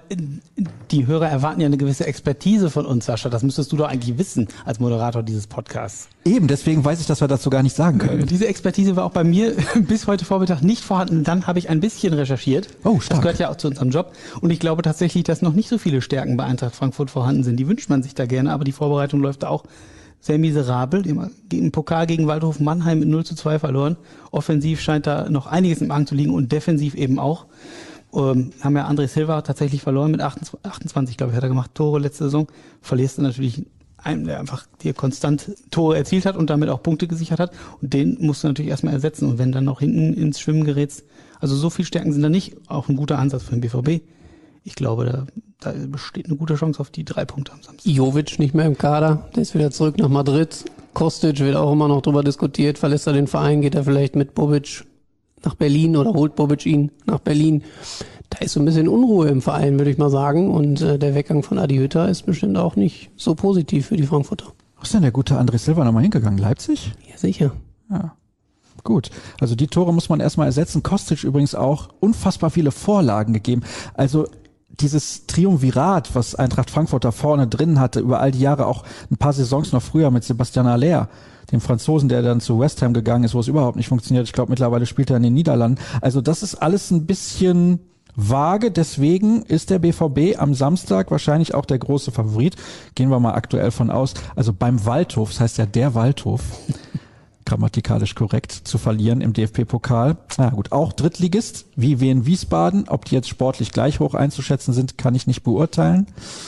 die Hörer erwarten ja eine gewisse Expertise von uns, Sascha. Das müsstest du doch eigentlich wissen als Moderator dieses Podcasts. Eben, deswegen weiß ich, dass wir dazu gar nicht sagen können. Diese Expertise war auch bei mir bis heute Vormittag nicht vorhanden. Dann habe ich ein bisschen recherchiert. Oh, stark. Das gehört ja auch zu unserem Job. Und ich glaube tatsächlich, dass noch nicht so viele Stärken bei Eintracht Frankfurt vorhanden sind. Die wünscht man sich da gerne, aber die Vorbereitung läuft da auch sehr miserabel. Im Pokal gegen Waldhof Mannheim mit null zu zwei verloren. Offensiv scheint da noch einiges im Argen zu liegen und defensiv eben auch. Ähm, haben ja André Silva tatsächlich verloren mit achtundzwanzig, glaube ich, hat er gemacht, Tore letzte Saison. Verlierst du natürlich einen, der einfach dir konstant Tore erzielt hat und damit auch Punkte gesichert hat. Und den musst du natürlich erstmal ersetzen. Und wenn dann noch hinten ins Schwimmen gerätst, also so viel Stärken sind da nicht, auch ein guter Ansatz für den B V B. Ich glaube, da, da besteht eine gute Chance auf die drei Punkte am Samstag. Jovic nicht mehr im Kader, der ist wieder zurück nach Madrid. Kostic wird auch immer noch drüber diskutiert. Verlässt er den Verein, geht er vielleicht mit Bobic nach Berlin oder holt Bobic ihn nach Berlin. Da ist so ein bisschen Unruhe im Verein, würde ich mal sagen. Und äh, der Weggang von Adi Hütter ist bestimmt auch nicht so positiv für die Frankfurter. Wo ist denn der gute André Silva nochmal hingegangen? Leipzig? Ja, sicher. Ja. Gut, also die Tore muss man erstmal ersetzen. Kostic übrigens auch unfassbar viele Vorlagen gegeben. Also dieses Triumvirat, was Eintracht Frankfurt da vorne drin hatte, über all die Jahre, auch ein paar Saisons noch früher mit Sebastian Haller, dem Franzosen, der dann zu West Ham gegangen ist, wo es überhaupt nicht funktioniert. Ich glaube, mittlerweile spielt er in den Niederlanden. Also das ist alles ein bisschen vage. Deswegen ist der B V B am Samstag wahrscheinlich auch der große Favorit. Gehen wir mal aktuell von aus. Also beim Waldhof, das heißt ja der Waldhof, grammatikalisch korrekt, zu verlieren im D F B-Pokal. Na gut, auch Drittligist wie Wien Wiesbaden. Ob die jetzt sportlich gleich hoch einzuschätzen sind, kann ich nicht beurteilen.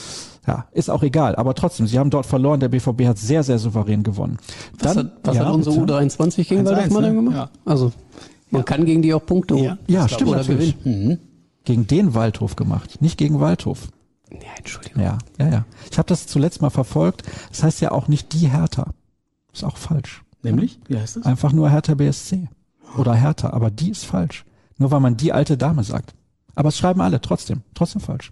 Ja, ist auch egal. Aber trotzdem, sie haben dort verloren. Der B V B hat sehr, sehr souverän gewonnen. Was Dann, hat, was ja, hat unsere U dreiundzwanzig gegen Waldhof Mannheim gemacht? Ja. Also man Ja. kann gegen die auch Punkte holen. Ja, stimmt Oder natürlich. gewinnen. Mhm. Gegen den Waldhof gemacht, nicht gegen Waldhof. Ja, Entschuldigung. Ja, ja, ja. Ich habe das zuletzt mal verfolgt. Das heißt ja auch nicht die Hertha. Ist auch falsch. Nämlich? Wie heißt das? Einfach nur Hertha B S C. Oder Hertha, aber die ist falsch. Nur weil man die alte Dame sagt. Aber es schreiben alle trotzdem. Trotzdem falsch.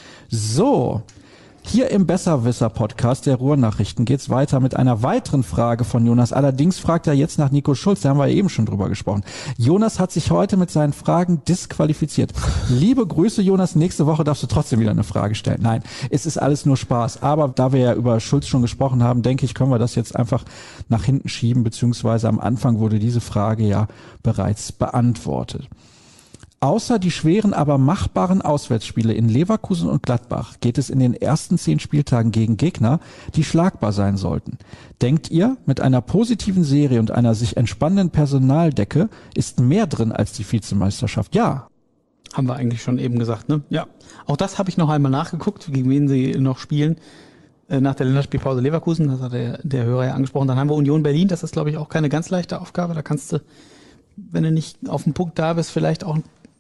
So. Hier im Besserwisser-Podcast der Ruhrnachrichten geht's weiter mit einer weiteren Frage von Jonas. Allerdings fragt er jetzt nach Nico Schulz, da haben wir eben schon drüber gesprochen. Jonas hat sich heute mit seinen Fragen disqualifiziert. Liebe Grüße, Jonas, nächste Woche darfst du trotzdem wieder eine Frage stellen. Nein, es ist alles nur Spaß. Aber da wir ja über Schulz schon gesprochen haben, denke ich, können wir das jetzt einfach nach hinten schieben, beziehungsweise am Anfang wurde diese Frage ja bereits beantwortet. Außer die schweren, aber machbaren Auswärtsspiele in Leverkusen und Gladbach geht es in den ersten zehn Spieltagen gegen Gegner, die schlagbar sein sollten. Denkt ihr, mit einer positiven Serie und einer sich entspannenden Personaldecke ist mehr drin als die Vizemeisterschaft? Ja. Haben wir eigentlich schon eben gesagt, ne? Ja. Auch das habe ich noch einmal nachgeguckt, gegen wen sie noch spielen. Äh, nach der Länderspielpause Leverkusen, das hat der, der Hörer ja angesprochen. Dann haben wir Union Berlin, das ist, glaube ich, auch keine ganz leichte Aufgabe. Da kannst du, wenn du nicht auf dem Punkt da bist, vielleicht auch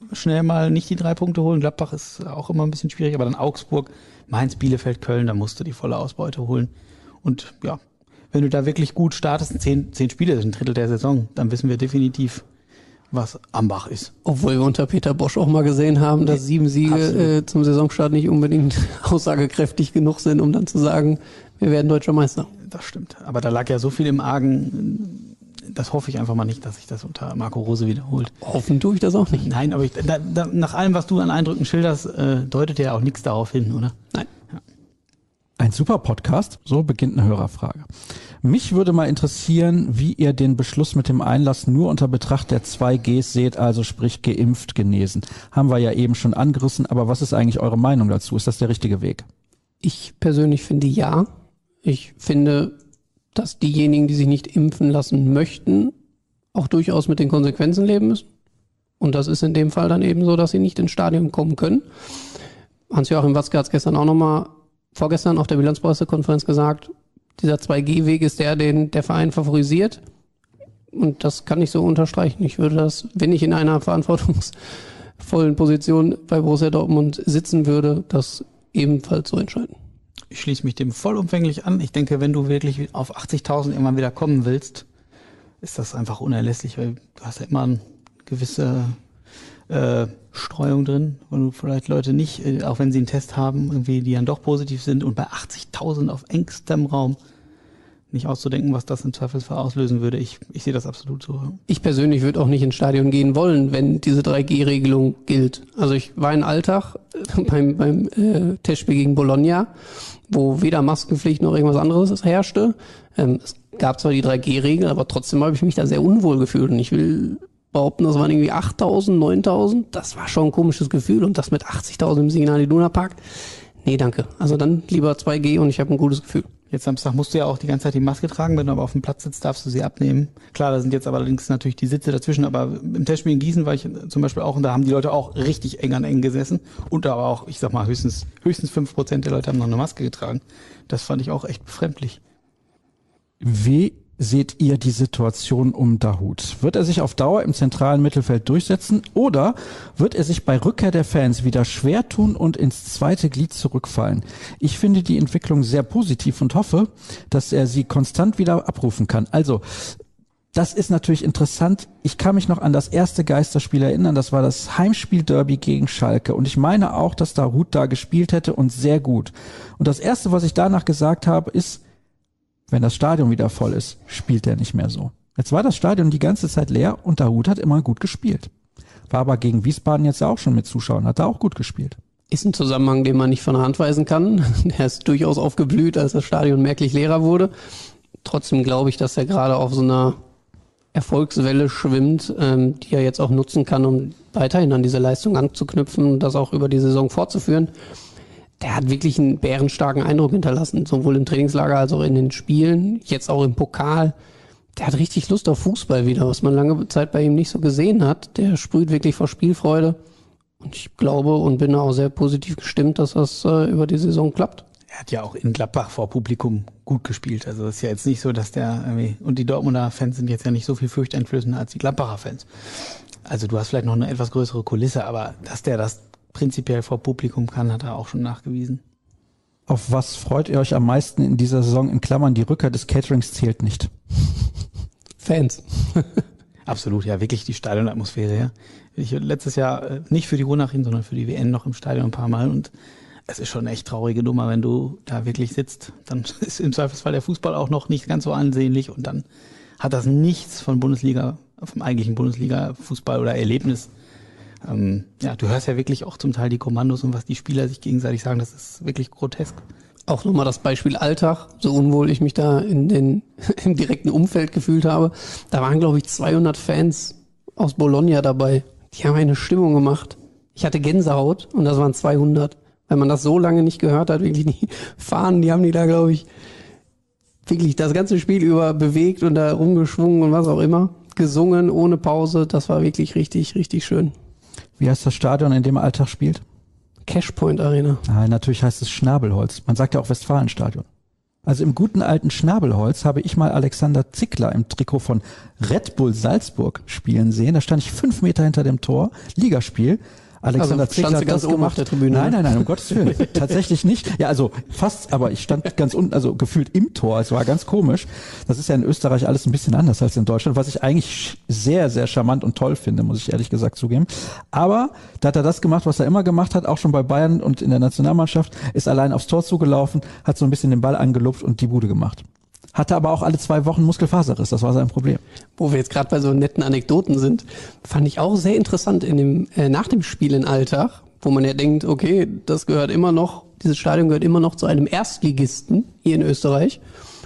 schnell mal nicht die drei Punkte holen. Gladbach ist auch immer ein bisschen schwierig, aber dann Augsburg, Mainz, Bielefeld, Köln, da musst du die volle Ausbeute holen. Und ja, wenn du da wirklich gut startest, zehn, zehn Spiele, das ist ein Drittel der Saison, dann wissen wir definitiv, was Ambach ist. Obwohl wir unter Peter Bosch auch mal gesehen haben, dass sieben Siege äh, zum Saisonstart nicht unbedingt aussagekräftig genug sind, um dann zu sagen, wir werden deutscher Meister. Das stimmt. Aber da lag ja so viel im Argen, das hoffe ich einfach mal nicht, dass sich das unter Marco Rose wiederholt. Hoffen tue ich das auch nicht. Nein, aber ich, da, da, nach allem, was du an Eindrücken schilderst, äh, deutet ja auch nichts darauf hin, oder? Nein. Ja. Ein super Podcast, so beginnt eine Hörerfrage. Mich würde mal interessieren, wie ihr den Beschluss mit dem Einlass nur unter Betracht der zwei Gs seht, also sprich geimpft, genesen. Haben wir ja eben schon angerissen, aber was ist eigentlich eure Meinung dazu? Ist das der richtige Weg? Ich persönlich finde ja. Ich finde, dass diejenigen, die sich nicht impfen lassen möchten, auch durchaus mit den Konsequenzen leben müssen. Und das ist in dem Fall dann eben so, dass sie nicht ins Stadion kommen können. Hans-Joachim Watzke hat es gestern auch nochmal, vorgestern auf der Bilanzpressekonferenz gesagt, dieser zwei G Weg ist der, den der Verein favorisiert. Und das kann ich so unterstreichen. Ich würde das, wenn ich in einer verantwortungsvollen Position bei Borussia Dortmund sitzen würde, das ebenfalls so entscheiden. Ich schließe mich dem vollumfänglich an. Ich denke, wenn du wirklich auf achtzigtausend irgendwann wieder kommen willst, ist das einfach unerlässlich, weil du hast ja immer eine gewisse äh, Streuung drin, wo du vielleicht Leute nicht, äh, auch wenn sie einen Test haben, irgendwie die dann doch positiv sind und bei achtzigtausend auf engstem Raum nicht auszudenken, was das im Zweifelsfall auslösen würde. Ich, ich sehe das absolut so. Ich persönlich würde auch nicht ins Stadion gehen wollen, wenn diese drei G Regelung gilt. Also ich war in Alltag beim, beim äh, Testspiel gegen Bologna, wo weder Maskenpflicht noch irgendwas anderes herrschte. Ähm, es gab zwar die drei G Regel, aber trotzdem habe ich mich da sehr unwohl gefühlt. Und ich will behaupten, das waren irgendwie achttausend, neuntausend. Das war schon ein komisches Gefühl. Und das mit achtzigtausend im Signal Iduna Park. Nee, danke. Also dann lieber zwei G und ich habe ein gutes Gefühl. Jetzt Samstag musst du ja auch die ganze Zeit die Maske tragen, wenn du aber auf dem Platz sitzt, darfst du sie abnehmen. Klar, da sind jetzt aber allerdings natürlich die Sitze dazwischen, aber im Testspiel in Gießen war ich zum Beispiel auch, und da haben die Leute auch richtig eng an eng gesessen und da war auch, ich sag mal, höchstens höchstens fünf Prozent der Leute haben noch eine Maske getragen. Das fand ich auch echt befremdlich. Wie seht ihr die Situation um Dahoud? Wird er sich auf Dauer im zentralen Mittelfeld durchsetzen oder wird er sich bei Rückkehr der Fans wieder schwer tun und ins zweite Glied zurückfallen? Ich finde die Entwicklung sehr positiv und hoffe, dass er sie konstant wieder abrufen kann. Also, das ist natürlich interessant. Ich kann mich noch an das erste Geisterspiel erinnern. Das war das Heimspiel-Derby gegen Schalke. Und ich meine auch, dass Dahoud da gespielt hätte und sehr gut. Und das Erste, was ich danach gesagt habe, ist, wenn das Stadion wieder voll ist, spielt er nicht mehr so. Jetzt war das Stadion die ganze Zeit leer und Dahoud hat immer gut gespielt. War aber gegen Wiesbaden jetzt auch schon mit Zuschauern, hat er auch gut gespielt. Ist ein Zusammenhang, den man nicht von der Hand weisen kann. Der ist durchaus aufgeblüht, als das Stadion merklich leerer wurde. Trotzdem glaube ich, dass er gerade auf so einer Erfolgswelle schwimmt, ähm, die er jetzt auch nutzen kann, um weiterhin an diese Leistung anzuknüpfen und das auch über die Saison fortzuführen. Der hat wirklich einen bärenstarken Eindruck hinterlassen, sowohl im Trainingslager als auch in den Spielen, jetzt auch im Pokal. Der hat richtig Lust auf Fußball wieder, was man lange Zeit bei ihm nicht so gesehen hat. Der sprüht wirklich vor Spielfreude und ich glaube und bin auch sehr positiv gestimmt, dass das äh, über die Saison klappt. Er hat ja auch in Gladbach vor Publikum gut gespielt. Also es ist ja jetzt nicht so, dass der irgendwie, und die Dortmunder Fans sind jetzt ja nicht so viel furchteinflößender als die Gladbacher Fans. Also du hast vielleicht noch eine etwas größere Kulisse, aber dass der das prinzipiell vor Publikum kann, hat er auch schon nachgewiesen. Auf was freut ihr euch am meisten in dieser Saison? In Klammern, die Rückkehr des Caterings zählt nicht. Fans. Absolut, ja, wirklich die Stadionatmosphäre. Ja. Ich letztes Jahr äh, nicht für die Ruhrnachrichten, sondern für die W N noch im Stadion ein paar Mal und es ist schon eine echt traurige Nummer, wenn du da wirklich sitzt. Dann ist im Zweifelsfall der Fußball auch noch nicht ganz so ansehnlich und dann hat das nichts von Bundesliga, vom eigentlichen Bundesliga-Fußball oder Erlebnis. Ähm, ja, du hörst ja wirklich auch zum Teil die Kommandos und was die Spieler sich gegenseitig sagen, das ist wirklich grotesk. Auch nochmal das Beispiel Alltag, so unwohl ich mich da in den, im direkten Umfeld gefühlt habe. Da waren, glaube ich, zweihundert Fans aus Bologna dabei. Die haben eine Stimmung gemacht. Ich hatte Gänsehaut und das waren zweihundert. Wenn man das so lange nicht gehört hat, wirklich die Fahnen, die haben die da, glaube ich, wirklich das ganze Spiel über bewegt und da rumgeschwungen und was auch immer. Gesungen, ohne Pause. Das war wirklich richtig, richtig schön. Wie heißt das Stadion, in dem Alltag spielt? Cashpoint Arena. Nein, natürlich heißt es Schnabelholz. Man sagt ja auch Westfalenstadion. Also im guten alten Schnabelholz habe ich mal Alexander Zickler im Trikot von Red Bull Salzburg spielen sehen. Da stand ich fünf Meter hinter dem Tor, Ligaspiel. Alexander also, Zickler hat ganz das oben gemacht. Auf der Tribüne. Nein, nein, nein, um Gottes Willen. Tatsächlich nicht. Ja, also fast, aber ich stand ganz unten, also gefühlt im Tor. Es war ganz komisch. Das ist ja in Österreich alles ein bisschen anders als in Deutschland, was ich eigentlich sehr, sehr charmant und toll finde, muss ich ehrlich gesagt zugeben. Aber da hat er das gemacht, was er immer gemacht hat, auch schon bei Bayern und in der Nationalmannschaft, ist allein aufs Tor zugelaufen, hat so ein bisschen den Ball angelupft und die Bude gemacht. Hatte aber auch alle zwei Wochen Muskelfaserriss, das war sein Problem. Wo wir jetzt gerade bei so netten Anekdoten sind, fand ich auch sehr interessant in dem äh, nach dem Spiel in Alltag, wo man ja denkt, okay, das gehört immer noch, dieses Stadion gehört immer noch zu einem Erstligisten hier in Österreich.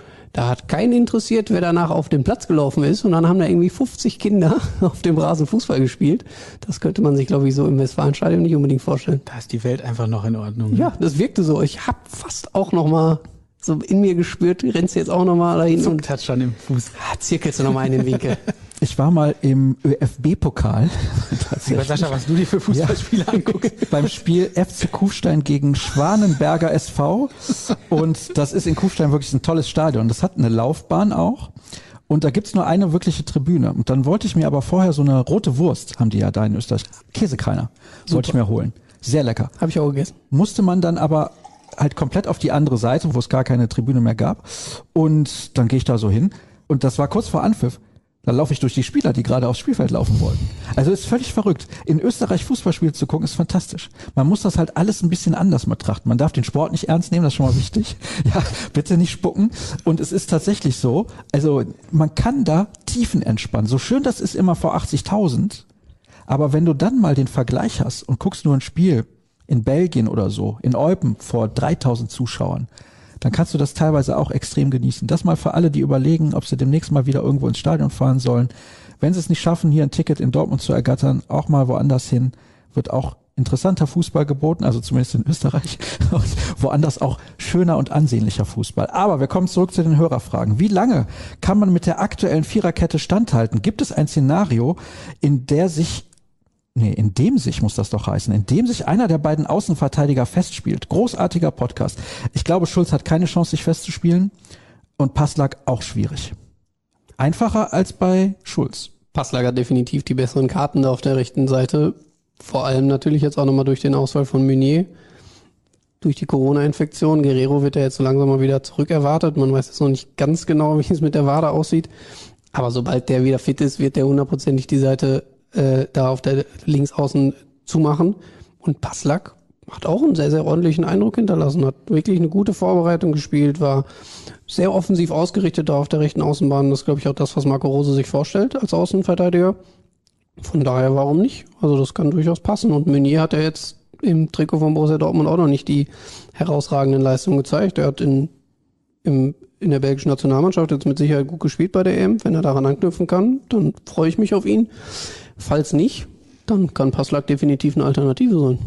Da hat keinen interessiert, wer danach auf den Platz gelaufen ist, und dann haben da irgendwie fünfzig Kinder auf dem Rasen Fußball gespielt. Das könnte man sich, glaube ich, so im Westfalenstadion nicht unbedingt vorstellen. Da ist die Welt einfach noch in Ordnung. Ja, das wirkte so. Ich habe fast auch noch mal so in mir gespürt, rennst du jetzt auch noch mal dahin Zuckt und hat schon im Fuß. ah, zirkelst du noch mal in den Winkel. Ich war mal im ÖFB-Pokal. Lieber Sascha, was du dir für Fußballspiele ja. anguckst. Beim Spiel F C Kufstein gegen Schwanenberger S V. Und das ist in Kufstein wirklich ein tolles Stadion. Das hat eine Laufbahn auch. Und da gibt's nur eine wirkliche Tribüne. Und dann wollte ich mir aber vorher so eine rote Wurst, haben die ja da in Österreich, Käsekreiner, wollte ich mir holen. Sehr lecker. Habe ich auch gegessen. Musste man dann aber halt komplett auf die andere Seite, wo es gar keine Tribüne mehr gab. Und dann gehe ich da so hin. Und das war kurz vor Anpfiff. Da laufe ich durch die Spieler, die gerade aufs Spielfeld laufen wollten. Also ist völlig verrückt. In Österreich Fußballspiele zu gucken, ist fantastisch. Man muss das halt alles ein bisschen anders betrachten. Man darf den Sport nicht ernst nehmen, das ist schon mal wichtig. Ja, bitte nicht spucken. Und es ist tatsächlich so, also man kann da Tiefen entspannen. So schön das ist immer vor achtzigtausend. Aber wenn du dann mal den Vergleich hast und guckst nur ein Spiel in Belgien oder so, in Eupen vor dreitausend Zuschauern, dann kannst du das teilweise auch extrem genießen. Das mal für alle, die überlegen, ob sie demnächst mal wieder irgendwo ins Stadion fahren sollen. Wenn sie es nicht schaffen, hier ein Ticket in Dortmund zu ergattern, auch mal woanders hin, wird auch interessanter Fußball geboten, also zumindest in Österreich, und woanders auch schöner und ansehnlicher Fußball. Aber wir kommen zurück zu den Hörerfragen. Wie lange kann man mit der aktuellen Viererkette standhalten? Gibt es ein Szenario, in der sich Nee, in dem sich muss das doch heißen, in dem sich einer der beiden Außenverteidiger festspielt. Großartiger Podcast. Ich glaube, Schulz hat keine Chance, sich festzuspielen, und Passlack auch schwierig. Einfacher als bei Schulz. Passlack hat definitiv die besseren Karten da auf der rechten Seite. Vor allem natürlich jetzt auch nochmal durch den Ausfall von Meunier. Durch die Corona-Infektion. Guerrero wird ja jetzt so langsam mal wieder zurückerwartet. Man weiß jetzt noch nicht ganz genau, wie es mit der Wade aussieht. Aber sobald der wieder fit ist, wird der hundertprozentig die Seite äh, da auf der Linksaußen zumachen. Und Passlack hat auch einen sehr, sehr ordentlichen Eindruck hinterlassen. Hat wirklich eine gute Vorbereitung gespielt, war sehr offensiv ausgerichtet da auf der rechten Außenbahn. Das ist, glaube ich, auch das, was Marco Rose sich vorstellt als Außenverteidiger. Von daher, warum nicht? Also das kann durchaus passen. Und Meunier hat ja jetzt im Trikot von Borussia Dortmund auch noch nicht die herausragenden Leistungen gezeigt. Er hat in, im, in der belgischen Nationalmannschaft jetzt mit Sicherheit gut gespielt bei der E M. Wenn er daran anknüpfen kann, dann freue ich mich auf ihn. Falls nicht, dann kann Passlack definitiv eine Alternative sein.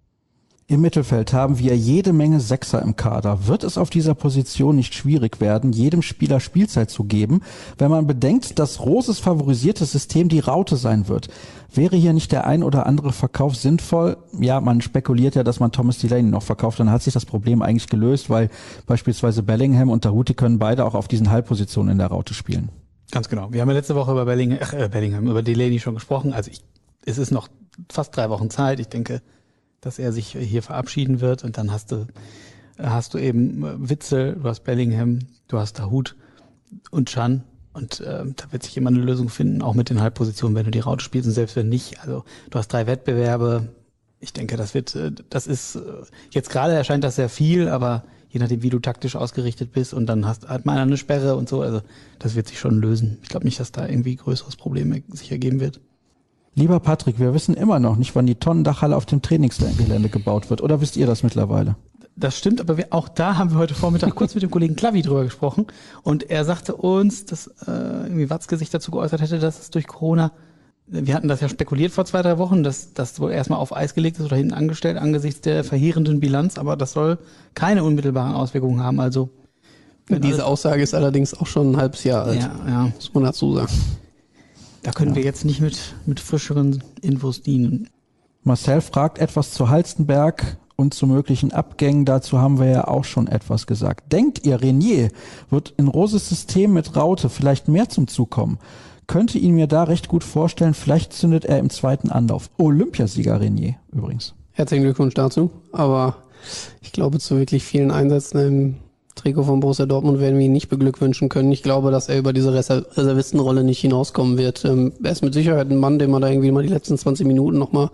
Im Mittelfeld haben wir jede Menge Sechser im Kader. Wird es auf dieser Position nicht schwierig werden, jedem Spieler Spielzeit zu geben, wenn man bedenkt, dass Roses favorisiertes System die Raute sein wird? Wäre hier nicht der ein oder andere Verkauf sinnvoll? Ja, man spekuliert ja, dass man Thomas Delaney noch verkauft. Dann hat sich das Problem eigentlich gelöst, weil beispielsweise Bellingham und Tahuti können beide auch auf diesen Halbpositionen in der Raute spielen. Ganz genau. Wir haben ja letzte Woche über Bellingham, ach, äh, Bellingham, über Delaney schon gesprochen. Also ich, es ist noch fast drei Wochen Zeit. Ich denke, dass er sich hier verabschieden wird, und dann hast du hast du eben Witzel, du hast Bellingham, du hast Tahut und Can, und äh, da wird sich immer eine Lösung finden, auch mit den Halbpositionen, wenn du die Raute spielst, und selbst wenn nicht. Also du hast drei Wettbewerbe. Ich denke, das wird, das ist jetzt gerade erscheint das sehr viel, aber je nachdem, wie du taktisch ausgerichtet bist, und dann hast hat man eine Sperre und so, also das wird sich schon lösen. Ich glaube nicht, dass da irgendwie größeres Problem sich ergeben wird. Lieber Patrick, wir wissen immer noch nicht, wann die Tonnendachhalle auf dem Trainingsgelände gebaut wird. Oder wisst ihr das mittlerweile? Das stimmt, aber wir, auch da haben wir heute Vormittag kurz mit dem Kollegen Klavi drüber gesprochen. Und er sagte uns, dass äh, irgendwie Watzke sich dazu geäußert hätte, dass es durch Corona, wir hatten das ja spekuliert vor zwei, drei Wochen, dass das wohl erstmal auf Eis gelegt ist oder hinten angestellt angesichts der verheerenden Bilanz. Aber das soll keine unmittelbaren Auswirkungen haben. Also diese Aussage ist allerdings auch schon ein halbes Jahr alt. Ja, ja. Muss man dazu sagen. Da können ja. wir jetzt nicht mit, mit frischeren Infos dienen. Marcel fragt etwas zu Halstenberg und zu möglichen Abgängen. Dazu haben wir ja auch schon etwas gesagt. Denkt ihr, Renier wird in Roses System mit Raute vielleicht mehr zum Zug kommen? Könnte ihn mir da recht gut vorstellen. Vielleicht zündet er im zweiten Anlauf. Olympiasieger Renier übrigens. Herzlichen Glückwunsch dazu. Aber ich glaube, zu wirklich vielen Einsätzen im Trikot von Borussia Dortmund werden wir ihn nicht beglückwünschen können. Ich glaube, dass er über diese Reser- Reservistenrolle nicht hinauskommen wird. Ähm, er ist mit Sicherheit ein Mann, den man da irgendwie mal die letzten zwanzig Minuten nochmal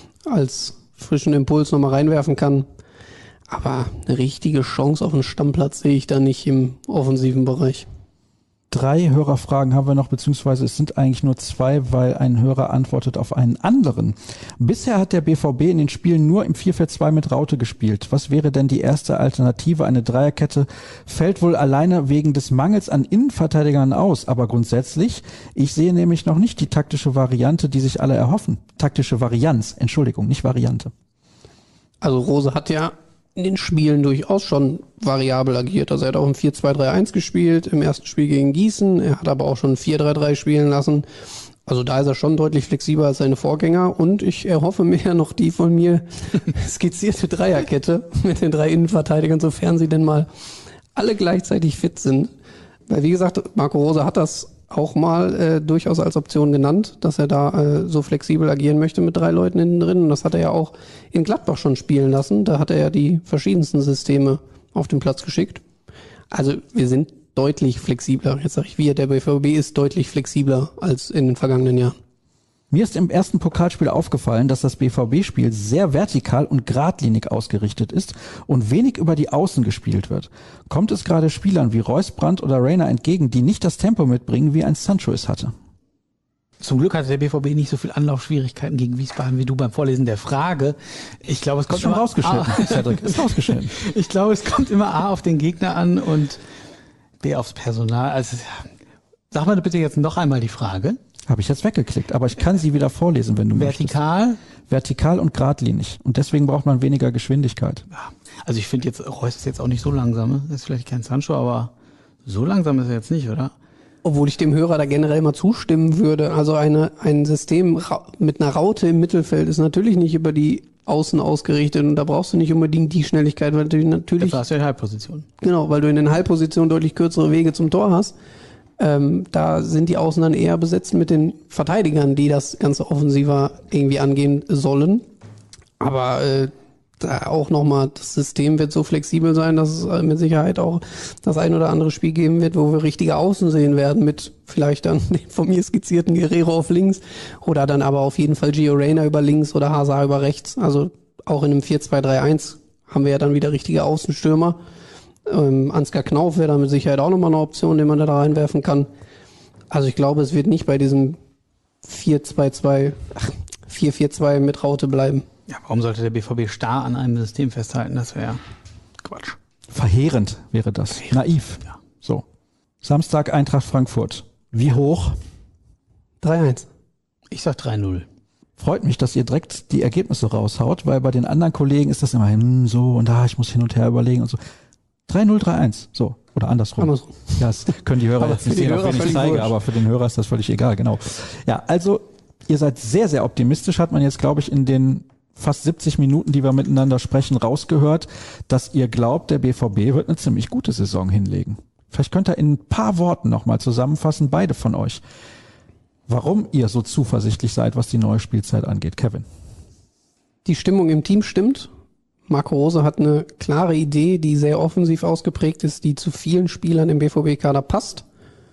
als frischen Impuls nochmal reinwerfen kann. Aber eine richtige Chance auf einen Stammplatz sehe ich da nicht im offensiven Bereich. Drei Hörerfragen haben wir noch, beziehungsweise es sind eigentlich nur zwei, weil ein Hörer antwortet auf einen anderen. Bisher hat der B V B in den Spielen nur im vier vier zwei mit Raute gespielt. Was wäre denn die erste Alternative? Eine Dreierkette fällt wohl alleine wegen des Mangels an Innenverteidigern aus. Aber grundsätzlich, ich sehe nämlich noch nicht die taktische Variante, die sich alle erhoffen. Taktische Varianz, Entschuldigung, nicht Variante. Also Rose hat ja in den Spielen durchaus schon variabel agiert. Also er hat auch im vier zwei drei eins gespielt, im ersten Spiel gegen Gießen. Er hat aber auch schon vier drei drei spielen lassen. Also da ist er schon deutlich flexibler als seine Vorgänger. Und ich erhoffe mir ja noch die von mir skizzierte Dreierkette mit den drei Innenverteidigern, sofern sie denn mal alle gleichzeitig fit sind. Weil wie gesagt, Marco Rose hat das auch mal äh, durchaus als Option genannt, dass er da äh, so flexibel agieren möchte mit drei Leuten hinten drin. Und das hat er ja auch in Gladbach schon spielen lassen. Da hat er ja die verschiedensten Systeme auf den Platz geschickt. Also wir sind deutlich flexibler. Jetzt sage ich wir, der B V B ist deutlich flexibler als in den vergangenen Jahren. Mir ist im ersten Pokalspiel aufgefallen, dass das B V B-Spiel sehr vertikal und geradlinig ausgerichtet ist und wenig über die Außen gespielt wird. Kommt es gerade Spielern wie Reus, Brandt oder Reina entgegen, die nicht das Tempo mitbringen, wie ein Sancho es hatte? Zum Glück hatte der B V B nicht so viel Anlaufschwierigkeiten gegen Wiesbaden wie du beim Vorlesen der Frage. Ich glaube, es kommt ist schon immer, rausgeschnitten, A, Cedric, ist rausgeschnitten. Ich glaube, es kommt immer A auf den Gegner an und B aufs Personal. Also sag mal bitte jetzt noch einmal die Frage. Habe ich jetzt weggeklickt, aber ich kann sie wieder vorlesen, wenn du Vertikal? möchtest. Vertikal und geradlinig. Und deswegen braucht man weniger Geschwindigkeit. Ja, also ich finde jetzt, Reus ist jetzt auch nicht so langsam. Ne? Ist vielleicht kein Sancho, aber so langsam ist er jetzt nicht, oder? Obwohl ich dem Hörer da generell mal zustimmen würde. Also eine, ein System ra- mit einer Raute im Mittelfeld ist natürlich nicht über die Außen ausgerichtet und da brauchst du nicht unbedingt die Schnelligkeit, weil du natürlich... Da hast du in Halbposition. Genau, weil du in den Halbpositionen deutlich kürzere Wege zum Tor hast. Ähm, da sind die Außen dann eher besetzt mit den Verteidigern, die das Ganze offensiver irgendwie angehen sollen. Aber äh, da auch nochmal, das System wird so flexibel sein, dass es äh, mit Sicherheit auch das ein oder andere Spiel geben wird, wo wir richtige Außen sehen werden, mit vielleicht dann den von mir skizzierten Guerrero auf links oder dann aber auf jeden Fall Gio Reyna über links oder Hazard über rechts. Also auch in einem vier zwei drei eins haben wir ja dann wieder richtige Außenstürmer. Ähm, Ansgar Knauf wäre da mit Sicherheit auch nochmal eine Option, den man da reinwerfen kann. Also ich glaube, es wird nicht bei diesem vier zwei zwei, ach, vier vier zwei mit Raute bleiben. Ja, warum sollte der B V B starr an einem System festhalten? Das wäre Quatsch. Verheerend wäre das. Verheerend. Naiv. Ja. So. Samstag Eintracht Frankfurt. Wie hoch? drei eins. Ich sag drei null. Freut mich, dass ihr direkt die Ergebnisse raushaut, weil bei den anderen Kollegen ist das immer hm, so und da, ich muss hin und her überlegen und so. drei null, drei eins. So. Oder andersrum. Andersrum. Ja, das können die Hörer Aber jetzt nicht für die sehen, auf Hörer wen ich völlig zeige, wurscht. aber für den Hörer ist das völlig egal, genau. Ja, also ihr seid sehr, sehr optimistisch, hat man jetzt, glaube ich, in den fast siebzig Minuten, die wir miteinander sprechen, rausgehört, dass ihr glaubt, der B V B wird eine ziemlich gute Saison hinlegen. Vielleicht könnt ihr in ein paar Worten nochmal zusammenfassen, beide von euch, warum ihr so zuversichtlich seid, was die neue Spielzeit angeht. Kevin. Die Stimmung im Team stimmt. Marco Rose hat eine klare Idee, die sehr offensiv ausgeprägt ist, die zu vielen Spielern im B V B-Kader passt.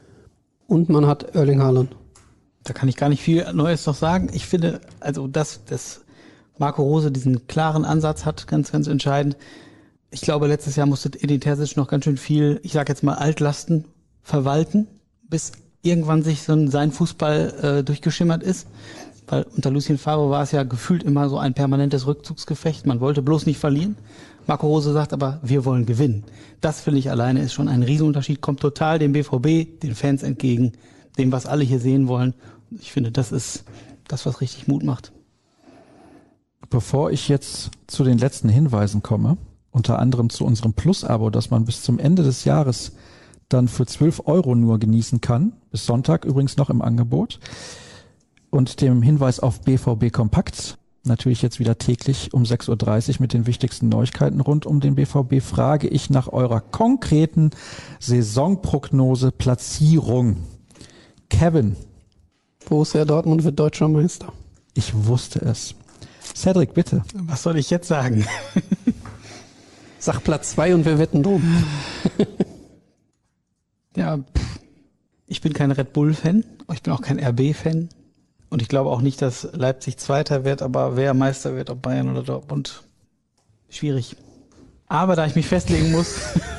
Und man hat Erling Haaland. Da kann ich gar nicht viel Neues noch sagen. Ich finde, also dass, dass Marco Rose diesen klaren Ansatz hat, ganz, ganz entscheidend. Ich glaube, letztes Jahr musste Edin Terzic noch ganz schön viel, ich sage jetzt mal Altlasten verwalten, bis irgendwann sich so ein, sein Fußball äh, durchgeschimmert ist. Weil unter Lucien Favre war es ja gefühlt immer so ein permanentes Rückzugsgefecht. Man wollte bloß nicht verlieren. Marco Rose sagt aber, wir wollen gewinnen. Das, finde ich, alleine ist schon ein Riesenunterschied, kommt total dem B V B, den Fans entgegen, dem, was alle hier sehen wollen. Ich finde, das ist das, was richtig Mut macht. Bevor ich jetzt zu den letzten Hinweisen komme, unter anderem zu unserem Plus-Abo, das man bis zum Ende des Jahres dann für zwölf Euro nur genießen kann, bis Sonntag übrigens noch im Angebot, und dem Hinweis auf B V B Kompakt, natürlich jetzt wieder täglich um sechs Uhr dreißig mit den wichtigsten Neuigkeiten rund um den B V B, frage ich nach eurer konkreten Saisonprognose, Platzierung. Kevin. Borussia Dortmund wird deutscher Meister. Ich wusste es. Cedric, bitte. Was soll ich jetzt sagen? Sag Platz zwei und wir wetten drum. Ja, pff. Ich bin kein Red Bull-Fan, ich bin auch kein R B-Fan. Und ich glaube auch nicht, dass Leipzig Zweiter wird, aber wer Meister wird, ob Bayern oder Dortmund, schwierig. Aber da ich mich festlegen muss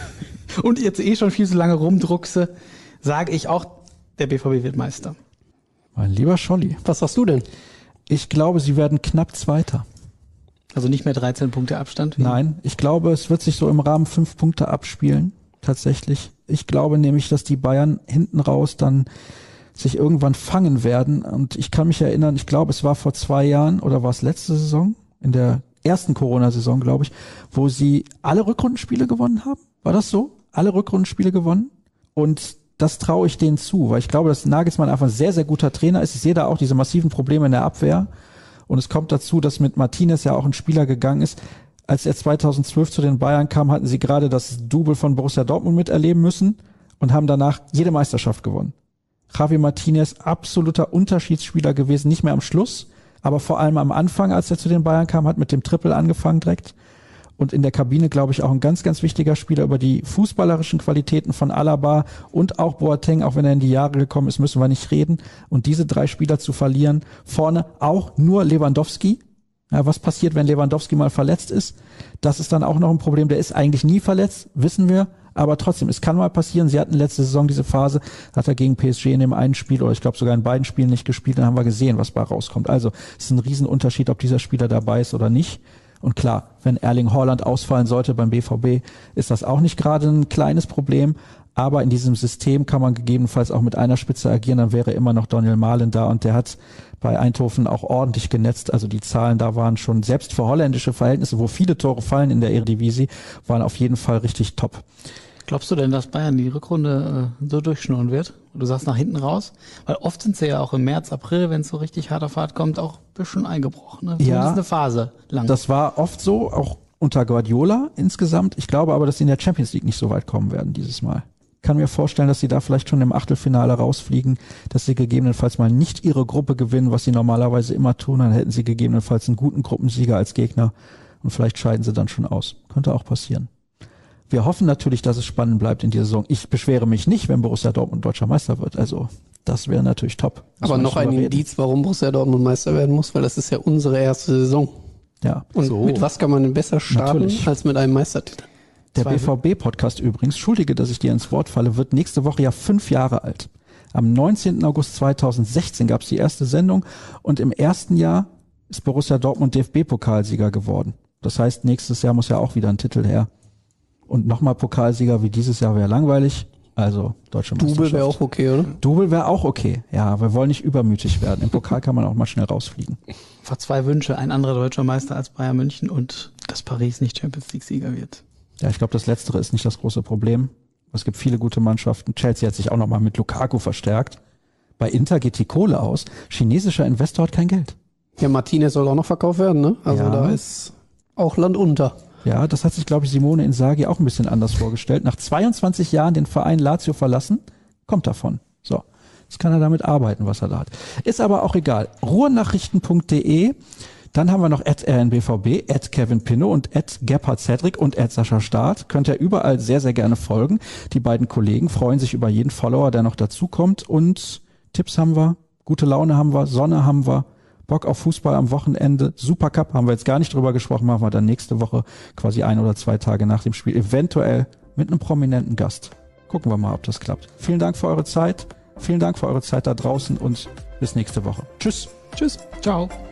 und jetzt eh schon viel zu lange rumdruckse, sage ich auch, der B V B wird Meister. Mein lieber Scholli. Was sagst du denn? Ich glaube, sie werden knapp Zweiter. Also nicht mehr dreizehn Punkte Abstand? Nein, ich glaube, es wird sich so im Rahmen fünf Punkte abspielen, tatsächlich. Ich glaube nämlich, dass die Bayern hinten raus dann sich irgendwann fangen werden. Und ich kann mich erinnern, ich glaube, es war vor zwei Jahren oder war es letzte Saison, in der ersten Corona-Saison, glaube ich, wo sie alle Rückrundenspiele gewonnen haben. War das so? Alle Rückrundenspiele gewonnen? Und das traue ich denen zu, weil ich glaube, dass Nagelsmann einfach ein sehr, sehr guter Trainer ist. Ich sehe da auch diese massiven Probleme in der Abwehr. Und es kommt dazu, dass mit Martinez ja auch ein Spieler gegangen ist. Als er zweitausendzwölf zu den Bayern kam, hatten sie gerade das Double von Borussia Dortmund miterleben müssen und haben danach jede Meisterschaft gewonnen. Javi Martinez, absoluter Unterschiedsspieler gewesen, nicht mehr am Schluss, aber vor allem am Anfang, als er zu den Bayern kam, hat mit dem Triple angefangen direkt. Und in der Kabine, glaube ich, auch ein ganz, ganz wichtiger Spieler. Über die fußballerischen Qualitäten von Alaba und auch Boateng, auch wenn er in die Jahre gekommen ist, müssen wir nicht reden. Und diese drei Spieler zu verlieren, vorne auch nur Lewandowski. Ja, was passiert, wenn Lewandowski mal verletzt ist? Das ist dann auch noch ein Problem. Der ist eigentlich nie verletzt, wissen wir. Aber trotzdem, es kann mal passieren. Sie hatten letzte Saison diese Phase, hat er gegen P S G in dem einen Spiel oder ich glaube sogar in beiden Spielen nicht gespielt. Dann haben wir gesehen, was bei rauskommt. Also es ist ein Riesenunterschied, ob dieser Spieler dabei ist oder nicht. Und klar, wenn Erling Haaland ausfallen sollte beim B V B, ist das auch nicht gerade ein kleines Problem. Aber in diesem System kann man gegebenenfalls auch mit einer Spitze agieren. Dann wäre immer noch Daniel Mahlen da und der hat bei Eindhoven auch ordentlich genetzt. Also die Zahlen da waren schon, selbst für holländische Verhältnisse, wo viele Tore fallen in der Eredivisie, waren auf jeden Fall richtig top. Glaubst du denn, dass Bayern die Rückrunde äh, so durchschnurren wird? Du sagst nach hinten raus? Weil oft sind sie ja auch im März, April, wenn es so richtig harter Fahrt kommt, auch ein bisschen eingebrochen. Ne? Ja, das ist eine Phase lang. Das war oft so, auch unter Guardiola insgesamt. Ich glaube aber, dass sie in der Champions League nicht so weit kommen werden dieses Mal. Kann mir vorstellen, dass sie da vielleicht schon im Achtelfinale rausfliegen, dass sie gegebenenfalls mal nicht ihre Gruppe gewinnen, was sie normalerweise immer tun. Dann hätten sie gegebenenfalls einen guten Gruppensieger als Gegner und vielleicht scheiden sie dann schon aus. Könnte auch passieren. Wir hoffen natürlich, dass es spannend bleibt in dieser Saison. Ich beschwere mich nicht, wenn Borussia Dortmund deutscher Meister wird. Also das wäre natürlich top. Aber noch ein Indiz, warum Borussia Dortmund Meister werden muss, weil das ist ja unsere erste Saison. Ja. Und so. mit was kann man denn besser starten Natürlich. als mit einem Meistertitel? Der B V B-Podcast übrigens, schuldige, dass ich dir ins Wort falle, wird nächste Woche ja fünf Jahre alt. Am neunzehnten August zweitausendsechzehn gab es die erste Sendung und im ersten Jahr ist Borussia Dortmund D F B-Pokalsieger geworden. Das heißt, nächstes Jahr muss ja auch wieder ein Titel her. Und nochmal Pokalsieger wie dieses Jahr wäre langweilig. Also deutsche Meisterschaft. Double wäre auch okay, oder? Double wäre auch okay. Ja, wir wollen nicht übermütig werden. Im Pokal kann man auch mal schnell rausfliegen. Vor zwei Wünsche, ein anderer deutscher Meister als Bayern München und dass Paris nicht Champions League Sieger wird. Ja, ich glaube, das Letztere ist nicht das große Problem. Es gibt viele gute Mannschaften. Chelsea hat sich auch nochmal mit Lukaku verstärkt. Bei Inter geht die Kohle aus. Chinesischer Investor hat kein Geld. Ja, Martinez soll auch noch verkauft werden, ne? Also Ja. da ist auch Land unter. Ja, das hat sich, glaube ich, Simone Inzaghi auch ein bisschen anders vorgestellt. Nach zweiundzwanzig Jahren den Verein Lazio verlassen, kommt davon. So, jetzt kann er damit arbeiten, was er da hat. Ist aber auch egal. ruhrnachrichten punkt de. Dann haben wir noch at r n b v b, at Kevin Pinnow und at Gebhard Cedric und at Sascha Staat. Könnt ihr überall sehr, sehr gerne folgen. Die beiden Kollegen freuen sich über jeden Follower, der noch dazukommt. Und Tipps haben wir, gute Laune haben wir, Sonne haben wir, Bock auf Fußball am Wochenende. Supercup haben wir jetzt gar nicht drüber gesprochen, machen wir dann nächste Woche quasi ein oder zwei Tage nach dem Spiel. Eventuell mit einem prominenten Gast. Gucken wir mal, ob das klappt. Vielen Dank für eure Zeit. Vielen Dank für eure Zeit da draußen und bis nächste Woche. Tschüss. Tschüss. Ciao.